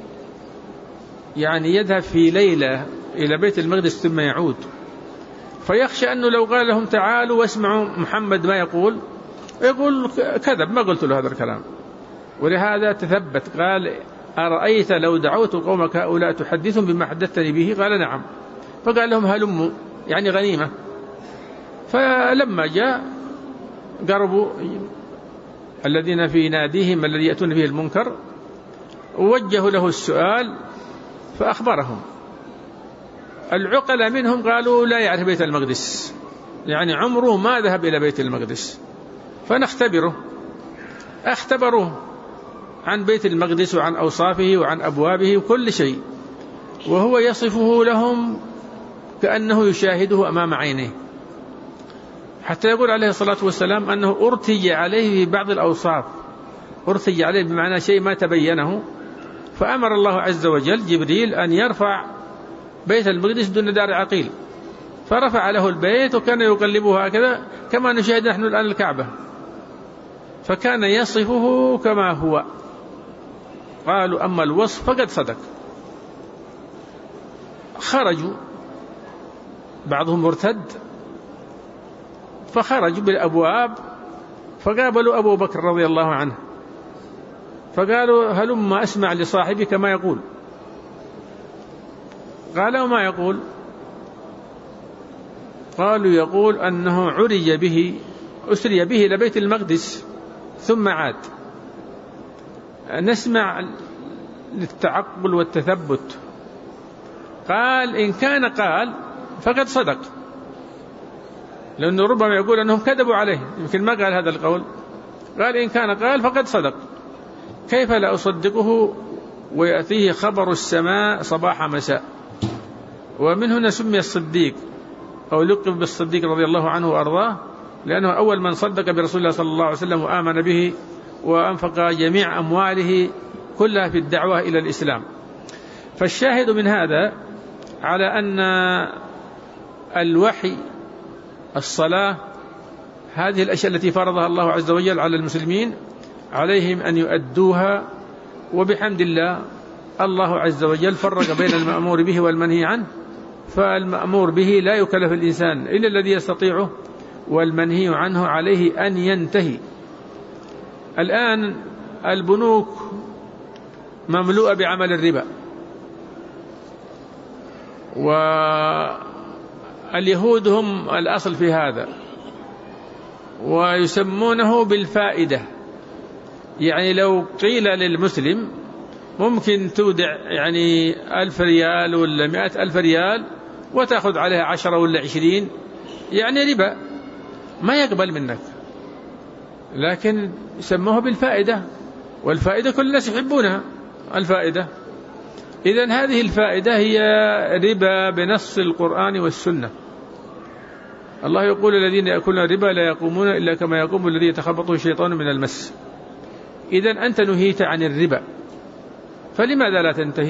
B: يعني يذهب في ليلة إلى بيت المقدس ثم يعود، فيخشى أنه لو قال لهم تعالوا واسمعوا محمد ما يقول، يقول كذب، ما قلت له هذا الكلام. ولهذا تثبت، قال: أرأيت لو دعوت قومك هؤلاء تحدثهم بما حدثتني به؟ قال: نعم. فقال لهم: هلموا، يعني غنيمة. فلما جاء قربوا الذين في ناديهم الذي يأتون به المنكر، ووجهوا له السؤال فأخبرهم. العقل منهم قالوا: لا يعرف بيت المقدس، يعني عمره ما ذهب إلى بيت المقدس، فنختبره. اختبروه عن بيت المقدس وعن أوصافه وعن أبوابه وكل شيء، وهو يصفه لهم كأنه يشاهده أمام عينيه، حتى يقول عليه الصلاة والسلام أنه أرتج عليه في بعض الأوصاف، أرتج عليه بمعنى شيء ما تبينه. فأمر الله عز وجل جبريل أن يرفع بيت المقدس دون دار عقيل، فرفع له البيت وكان يقلبه هكذا كما نشاهد نحن الآن الكعبة، فكان يصفه كما هو. قالوا: أما الوصف فقد صدق. خرجوا، بعضهم مرتد، فخرجوا بالأبواب فقابلوا أبو بكر رضي الله عنه، فقالوا: هلما أسمع لصاحبك ما يقول. قال: وما يقول؟ قالوا: يقول أنه عرج به، أسري به إلى بيت المقدس ثم عاد. نسمع للتعقل والتثبت. قال: إن كان قال فقد صدق، لأنه ربما يقول أنهم كذبوا عليه، يمكن ما قال هذا القول. قال: إن كان قال فقد صدق، كيف لا أصدقه ويأتيه خبر السماء صباح مساء؟ ومن هنا سمي الصديق أو لقب بالصديق رضي الله عنه وأرضاه، لأنه أول من صدق برسول الله صلى الله عليه وسلم وآمن به وأنفق جميع أمواله كلها في الدعوة إلى الإسلام. فالشاهد من هذا على أن الوحي، الصلاة، هذه الأشياء التي فرضها الله عز وجل على المسلمين عليهم أن يؤدوها، وبحمد الله الله عز وجل فرق بين المأمور به والمنهي عنه، فالمأمور به لا يكلف الإنسان إلا الذي يستطيعه، والمنهي عنه عليه أن ينتهي. الآن البنوك مملوءة بعمل الربا، واليهود هم الأصل في هذا، ويسمونه بالفائدة. يعني لو قيل للمسلم ممكن تودع يعني ألف ريال ولا مئة ألف ريال وتأخذ عليها عشرة ولا عشرين، يعني ربا، ما يقبل منك، لكن يسموه بالفائدة، والفائدة كل الناس يحبونها الفائدة. إذن هذه الفائدة هي ربا بنص القرآن والسنة. الله يقول: الذين يأكلون الربا لا يقومون إلا كما يقوم الذي يتخبطه الشيطان من المس. إذن أنت نهيت عن الربا، فلماذا لا تنتهي؟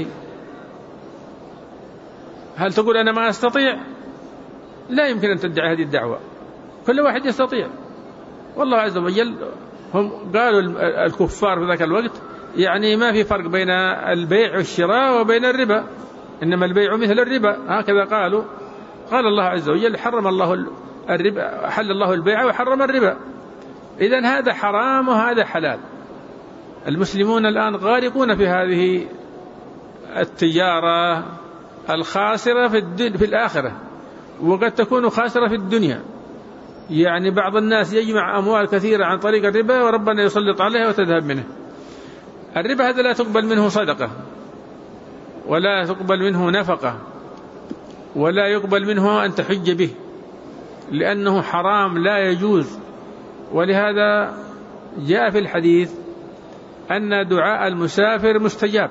B: هل تقول أنا ما أستطيع؟ لا يمكن أن تدعي هذه الدعوة، كل واحد يستطيع. والله عز وجل هم قالوا الكفار في ذاك الوقت يعني ما في فرق بين البيع والشراء وبين الربا، إنما البيع مثل الربا، هكذا قالوا. قال الله عز وجل: حرم الله الربا، حل الله البيع وحرم الربا. إذن هذا حرام وهذا حلال. المسلمون الآن غارقون في هذه التجارة الخاسرة في, في الآخرة، وقد تكون خاسرة في الدنيا. يعني بعض الناس يجمع أموال كثيرة عن طريق الربا وربنا يسلط عليها وتذهب منه. الربا هذا لا تقبل منه صدقة، ولا تقبل منه نفقة، ولا يقبل منه أن تحج به، لأنه حرام لا يجوز. ولهذا جاء في الحديث أن دعاء المسافر مستجاب،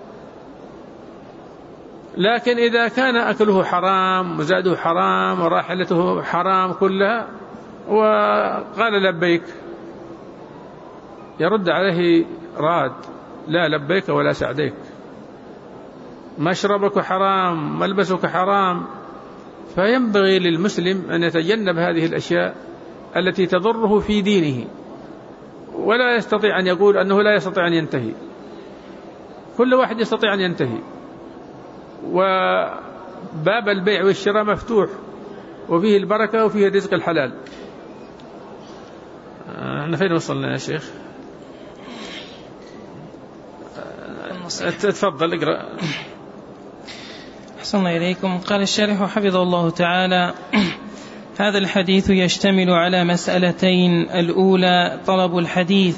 B: لكن إذا كان أكله حرام وزاده حرام وراحلته حرام كلها وقال لبيك يرد عليه راد: لا لبيك ولا سعديك، مشربك حرام، ملبسك حرام. فينبغي للمسلم أن يتجنب هذه الأشياء التي تضره في دينه، ولا يستطيع أن يقول أنه لا يستطيع أن ينتهي. كل واحد يستطيع أن ينتهي، وباب البيع والشراء مفتوح، وفيه البركة وفيه الرزق الحلال. أنا فين وصلنا يا شيخ؟ تفضل اقرأ.
A: أحسن إليكم. قال الشارح حفظه الله تعالى: هذا الحديث يشتمل على مسألتين: الأولى طلب الحديث،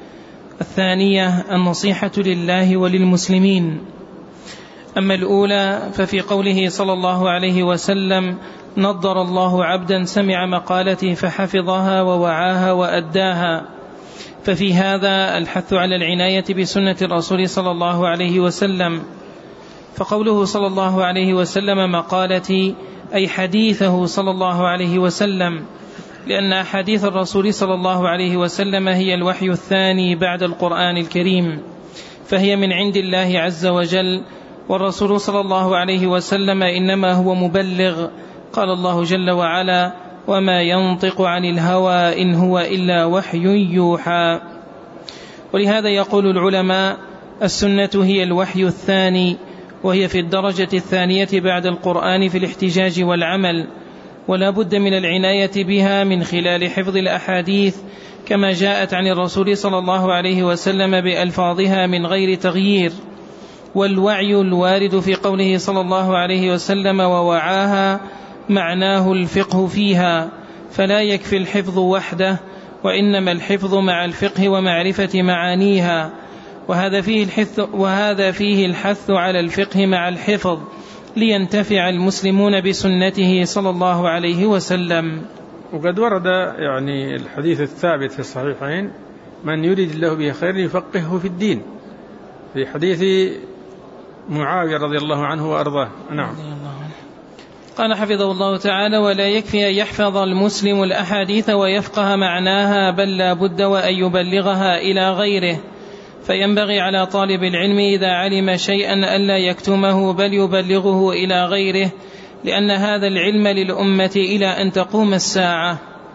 A: الثانية النصيحة لله وللمسلمين. أما الأولى ففي قوله صلى الله عليه وسلم: نضر الله عبدا سمع مقالتي فحفظها ووعاها وأداها، ففي هذا الحث على العناية بسنة الرسول صلى الله عليه وسلم. فقوله صلى الله عليه وسلم مقالتي أي حديثه صلى الله عليه وسلم، لأن أحاديث الرسول صلى الله عليه وسلم هي الوحي الثاني بعد القرآن الكريم، فهي من عند الله عز وجل، والرسول صلى الله عليه وسلم إنما هو مبلغ. قال الله جل وعلا: وما ينطق عن الهوى إن هو إلا وحي يوحى. ولهذا يقول العلماء: السنة هي الوحي الثاني، وهي في الدرجة الثانية بعد القرآن في الاحتجاج والعمل، ولا بد من العناية بها من خلال حفظ الأحاديث كما جاءت عن الرسول صلى الله عليه وسلم بألفاظها من غير تغيير. والوعي الوارد في قوله صلى الله عليه وسلم ووعاها معناه الفقه فيها، فلا يكفي الحفظ وحده، وإنما الحفظ مع الفقه ومعرفة معانيها، وهذا فيه الحث, وهذا فيه الحث على الفقه مع الحفظ لينتفع المسلمون بسنته صلى الله عليه وسلم.
B: وقد ورد يعني الحديث الثابت في الصحيحين: من يريد الله به خير يفقهه في الدين، في حديث معاوية رضي الله عنه وأرضاه. نعم.
A: قال حفظه الله تعالى: ولا يكفي أن يحفظ المسلم الأحاديث ويفقه معناها، بل لا بد وأن يبلغها إلى غيره. فينبغي على طالب العلم إذا علم شيئا ألا يكتمه بل يبلغه إلى غيره، لأن هذا العلم للأمة إلى أن تقوم الساعة.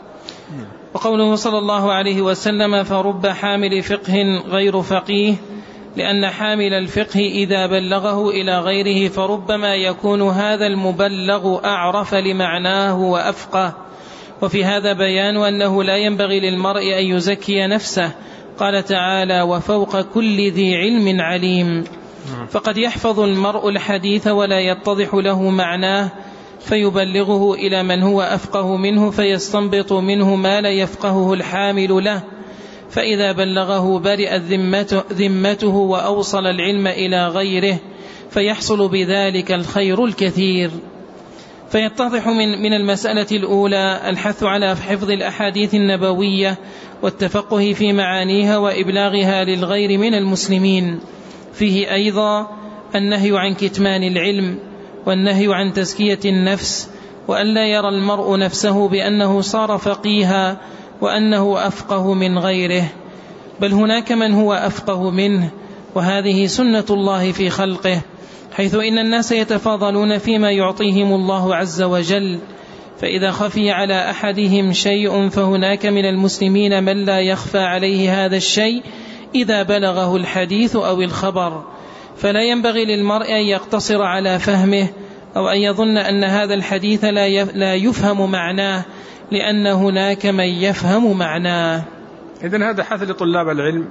A: وقوله صلى الله عليه وسلم: فرب حامل فقه غير فقيه، لأن حامل الفقه إذا بلغه إلى غيره فربما يكون هذا المبلغ أعرف لمعناه وأفقه. وفي هذا بيان أنه لا ينبغي للمرء أن يزكي نفسه. قال تعالى: وفوق كل ذي علم عليم. فقد يحفظ المرء الحديث ولا يتضح له معناه، فيبلغه إلى من هو أفقه منه، فيستنبط منه ما لا يفقهه الحامل له، فإذا بلغه برئت ذمته, ذمته وأوصل العلم إلى غيره، فيحصل بذلك الخير الكثير. فيتضح من, من المسألة الأولى الحث على حفظ الأحاديث النبوية والتفقه في معانيها وإبلاغها للغير من المسلمين. فيه أيضا النهي عن كتمان العلم، والنهي عن تزكية النفس، وأن لا يرى المرء نفسه بأنه صار فقيها وأنه أفقه من غيره، بل هناك من هو أفقه منه، وهذه سنة الله في خلقه، حيث إن الناس يتفاضلون فيما يعطيهم الله عز وجل. فإذا خفي على أحدهم شيء فهناك من المسلمين من لا يخفى عليه هذا الشيء إذا بلغه الحديث أو الخبر، فلا ينبغي للمرء أن يقتصر على فهمه أو أن يظن أن هذا الحديث لا يفهم معناه، لأن هناك من يفهم معناه.
B: إذن هذا حث لطلاب العلم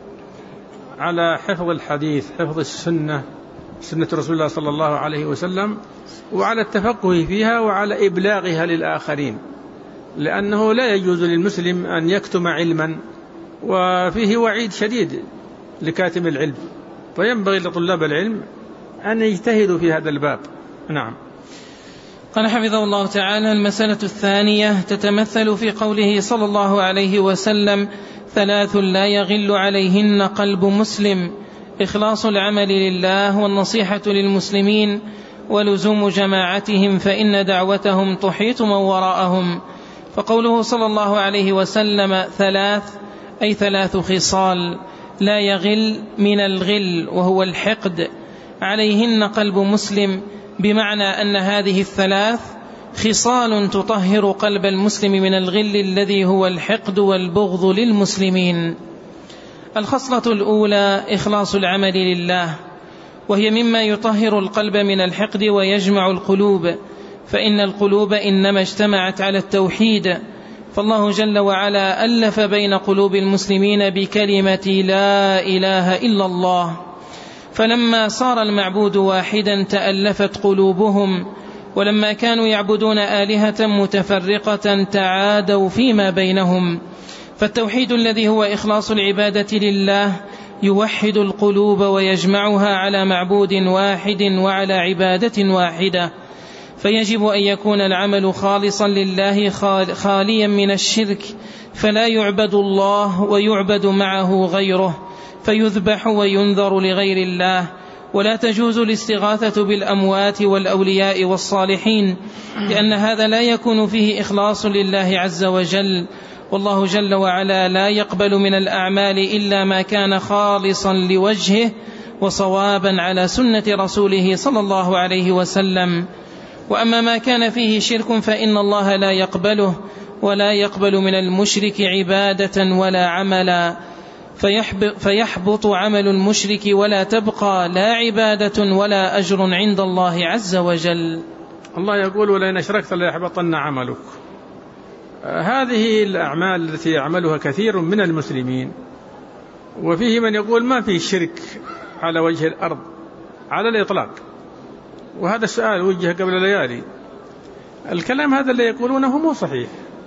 B: على حفظ الحديث، حفظ السنة، سنة رسول الله صلى الله عليه وسلم، وعلى التفقه فيها وعلى إبلاغها للآخرين، لأنه لا يجوز للمسلم أن يكتم علما، وفيه وعيد شديد لكاتم العلم، فينبغي لطلاب العلم أن يجتهدوا في هذا الباب. نعم.
A: قال حفظه الله تعالى: المسألة الثانية تتمثل في قوله صلى الله عليه وسلم: ثلاث لا يغل عليهن قلب مسلم: إخلاص العمل لله، والنصيحة للمسلمين، ولزوم جماعتهم، فإن دعوتهم تحيط من وراءهم. فقوله صلى الله عليه وسلم ثلاث أي ثلاث خصال لا يغل من الغل وهو الحقد عليهن قلب مسلم، بمعنى أن هذه الثلاث خصال تطهر قلب المسلم من الغل الذي هو الحقد والبغض للمسلمين. الخصلة الأولى إخلاص العمل لله، وهي مما يطهر القلب من الحقد ويجمع القلوب، فإن القلوب إنما اجتمعت على التوحيد، فالله جل وعلا ألف بين قلوب المسلمين بكلمة لا إله إلا الله، فلما صار المعبود واحدا تألفت قلوبهم، ولما كانوا يعبدون آلهة متفرقة تعادوا فيما بينهم. فالتوحيد الذي هو إخلاص العبادة لله يوحد القلوب ويجمعها على معبود واحد وعلى عبادة واحدة، فيجب أن يكون العمل خالصا لله خاليا من الشرك، فلا يعبد الله ويعبد معه غيره، فيذبح وينذر لغير الله. ولا تجوز الاستغاثة بالأموات والأولياء والصالحين، لأن هذا لا يكون فيه إخلاص لله عز وجل، والله جل وعلا لا يقبل من الأعمال إلا ما كان خالصا لوجهه وصوابا على سنة رسوله صلى الله عليه وسلم. وأما ما كان فيه شرك فإن الله لا يقبله، ولا يقبل من المشرك عبادة ولا عملا، فيحبط عمل المشرك ولا تبقى لا عبادة ولا أجر عند الله عز وجل.
B: الله يقول ولئن أشركت ليحبطن عملك. هذه الأعمال التي يعملها كثير من المسلمين، وفيه من يقول ما في شرك على وجه الأرض على الإطلاق، وهذا السؤال وجه قبل ليالي. الكلام هذا اللي يقولونه مو صحيح.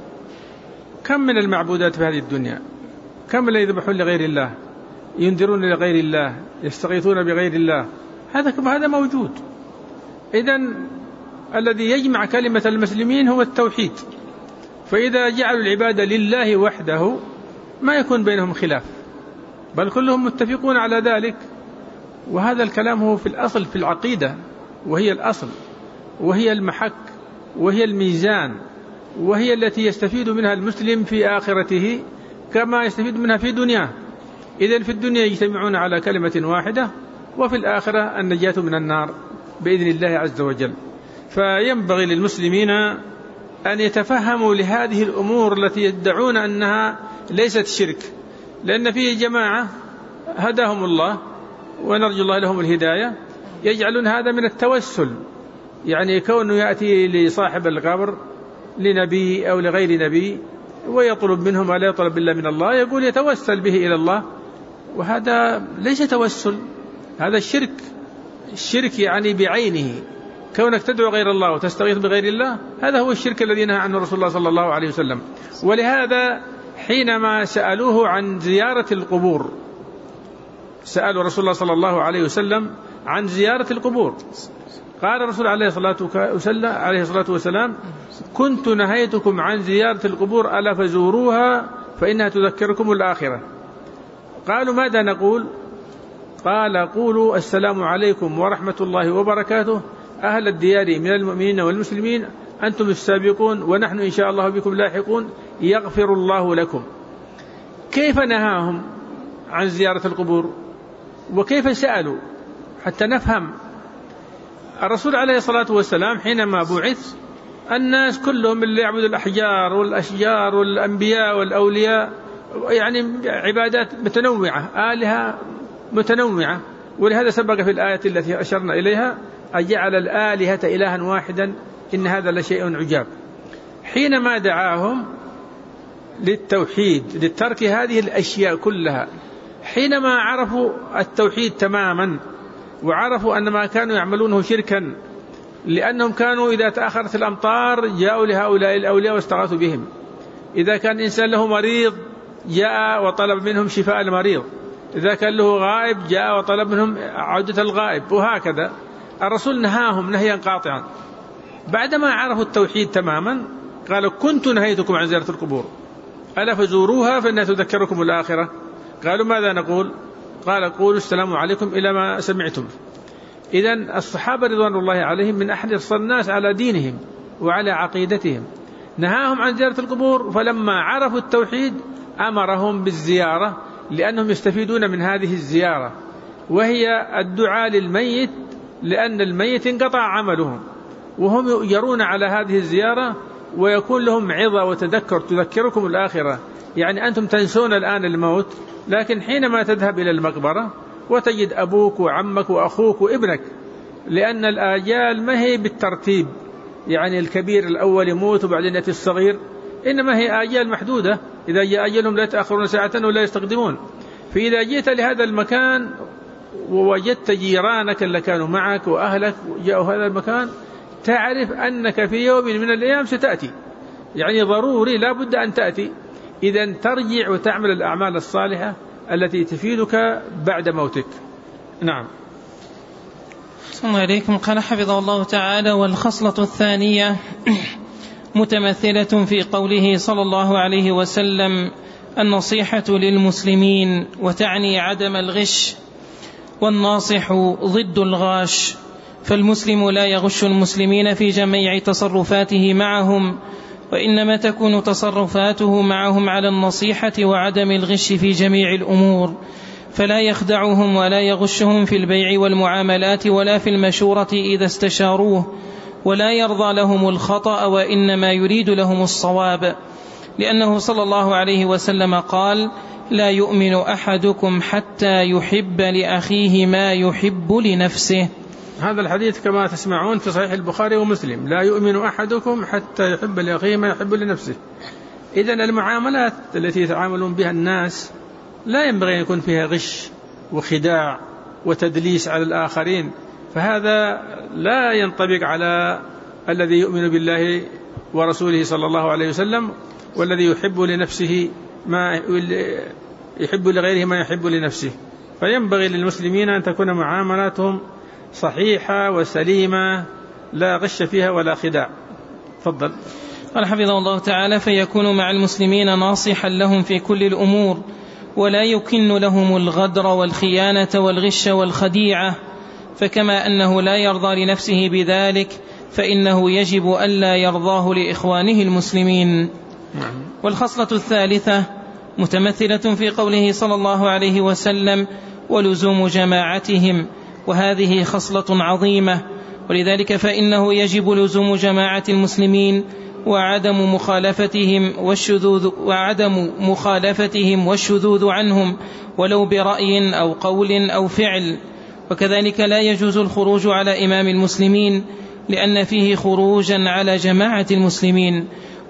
B: كم من المعبودات في هذه الدنيا، كم اللي يذبحون لغير الله، ينذرون لغير الله، يستغيثون بغير الله، هذا هذا موجود. إذن الذي يجمع كلمة المسلمين هو التوحيد، فإذا جعلوا العبادة لله وحده ما يكون بينهم خلاف، بل كلهم متفقون على ذلك. وهذا الكلام هو في الأصل في العقيدة، وهي الأصل وهي المحك وهي الميزان، وهي التي يستفيد منها المسلم في آخرته كما يستفيد منها في دنياه. إذن في الدنيا يجتمعون على كلمة واحدة، وفي الآخرة النجاة من النار بإذن الله عز وجل. فينبغي للمسلمين أن يتفهموا لهذه الأمور التي يدعون أنها ليست شرك، لأن فيه جماعة هداهم الله ونرجو الله لهم الهداية، يجعلون هذا من التوسل، يعني كونه يأتي لصاحب القبر لنبي أو لغير نبي ويطلب منهم ولا يطلب إلا من الله، يقول يتوسل به إلى الله، وهذا ليس توسل، هذا الشرك. الشرك يعني بعينه، كونك تدعو غير الله وتستغيث بغير الله، هذا هو الشرك الذي نهى عنه رسول الله صلى الله عليه وسلم. ولهذا حينما سألوه عن زيارة القبور، سألوا رسول الله صلى الله عليه وسلم عن زيارة القبور، قال الرسول عليه الصلاة والسلام: كنت نهيتكم عن زيارة القبور ألا فزوروها فإنها تذكركم الآخرة. قالوا: ماذا نقول؟ قال: قولوا السلام عليكم ورحمة الله وبركاته أهل الديار من المؤمنين والمسلمين، أنتم السابقون ونحن إن شاء الله بكم لاحقون، يغفر الله لكم. كيف نهاهم عن زيارة القبور؟ وكيف سألوا؟ حتى نفهم. الرسول عليه الصلاة والسلام حينما بعث الناس كلهم اللي يعبد الأحجار والأشجار والأنبياء والأولياء، يعني عبادات متنوعة، آلهة متنوعة. ولهذا سبق في الآية التي أشرنا إليها: أجعل الآلهة إلها واحدا إن هذا لشيء عجاب. حينما دعاهم للتوحيد لترك هذه الأشياء كلها، حينما عرفوا التوحيد تماما وعرفوا أن ما كانوا يعملونه شركا، لأنهم كانوا إذا تأخرت الأمطار جاءوا لهؤلاء الأولياء واستغاثوا بهم، إذا كان إنسان له مريض جاء وطلب منهم شفاء المريض، إذا كان له غائب جاء وطلب منهم عودة الغائب، وهكذا. الرسول نهاهم نهيا قاطعا. بعدما عرفوا التوحيد تماما قالوا: كنت نهيتكم عن زيارة القبور ألا فزوروها فإنها تذكركم الآخرة. قالوا: ماذا نقول؟ قال: قولوا السلام عليكم إلى ما سمعتم. إذن الصحابة رضوان الله عليهم من أحرص الناس على دينهم وعلى عقيدتهم، نهاهم عن زيارة القبور، فلما عرفوا التوحيد أمرهم بالزيارة لأنهم يستفيدون من هذه الزيارة، وهي الدعاء للميت، لأن الميت انقطع عملهم، وهم يرون على هذه الزيارة ويكون لهم عظة وتذكر، تذكركم الآخرة. يعني أنتم تنسون الآن الموت، لكن حينما تذهب إلى المقبرة وتجد أبوك وعمك وأخوك وابنك، لأن الآجال ما هي بالترتيب، يعني الكبير الأول يموت وبعدين يأتي الصغير، إنما هي آجال محدودة، إذا جاء أجلهم لا يتأخرون ساعة ولا يستقدمون. فإذا جئت لهذا المكان ووجدت جيرانك اللي كانوا معك وأهلك جاءوا هذا المكان، تعرف أنك في يوم من الأيام ستأتي، يعني ضروري لا بد أن تأتي. إذن ترجع وتعمل الأعمال الصالحة التي تفيدك بعد موتك. نعم.
A: السلام عليكم. قال حفظه الله تعالى: والخصلة الثانية متمثلة في قوله صلى الله عليه وسلم: النصيحة للمسلمين، وتعني عدم الغش، والناصح ضد الغاش، فالمسلم لا يغش المسلمين في جميع تصرفاته معهم، وإنما تكون تصرفاته معهم على النصيحة وعدم الغش في جميع الأمور، فلا يخدعهم ولا يغشهم في البيع والمعاملات ولا في المشورة إذا استشاروه، ولا يرضى لهم الخطأ وإنما يريد لهم الصواب، لأنه صلى الله عليه وسلم قال: لا يؤمن أحدكم حتى يحب لأخيه ما يحب لنفسه.
B: هذا الحديث كما تسمعون في صحيح البخاري ومسلم: لا يؤمن أحدكم حتى يحب لأخيه ما يحب لنفسه. إذن المعاملات التي يتعاملون بها الناس لا ينبغي أن يكون فيها غش وخداع وتدليس على الآخرين، فهذا لا ينطبق على الذي يؤمن بالله ورسوله صلى الله عليه وسلم، والذي يحب لنفسه ما يحب لغيره ما يحب لنفسه. فينبغي للمسلمين أن تكون معاملاتهم صحيحة وسليمة، لا غش فيها ولا خداع. تفضل.
A: قال حفظه الله تعالى: فيكون مع المسلمين ناصحا لهم في كل الأمور، ولا يكن لهم الغدر والخيانة والغش والخديعة، فكما أنه لا يرضى لنفسه بذلك، فإنه يجب ألا يرضاه لإخوانه المسلمين. والخصلة الثالثة متمثلة في قوله صلى الله عليه وسلم: ولزوم جماعتهم، وهذه خصلة عظيمة، ولذلك فإنه يجب لزوم جماعة المسلمين وعدم مخالفتهم والشذوذ وعدم مخالفتهم والشذوذ عنهم ولو برأي أو قول أو فعل. وكذلك لا يجوز الخروج على إمام المسلمين، لأن فيه خروجا على جماعة المسلمين،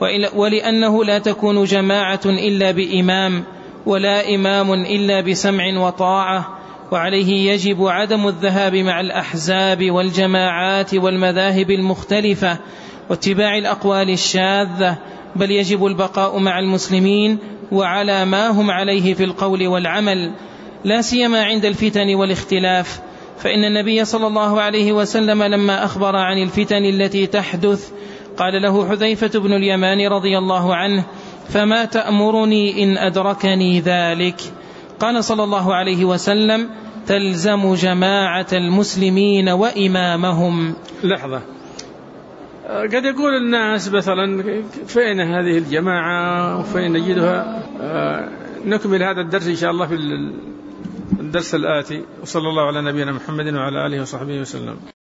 A: ولأنه لا تكون جماعة إلا بإمام، ولا إمام إلا بسمع وطاعة، وعليه يجب عدم الذهاب مع الأحزاب والجماعات والمذاهب المختلفة واتباع الأقوال الشاذة، بل يجب البقاء مع المسلمين وعلى ما هم عليه في القول والعمل، لا سيما عند الفتن والاختلاف. فإن النبي صلى الله عليه وسلم لما أخبر عن الفتن التي تحدث قال له حذيفة بن اليمان رضي الله عنه: فما تأمرني إن أدركني ذلك؟ قال صلى الله عليه وسلم: تلزم جماعة المسلمين وإمامهم.
B: لحظة، قد يقول الناس مثلا: فين هذه الجماعة وفين نجدها؟ نكمل هذا الدرس إن شاء الله في الدرس الآتي، وصلى الله على نبينا محمد وعلى آله وصحبه وسلم.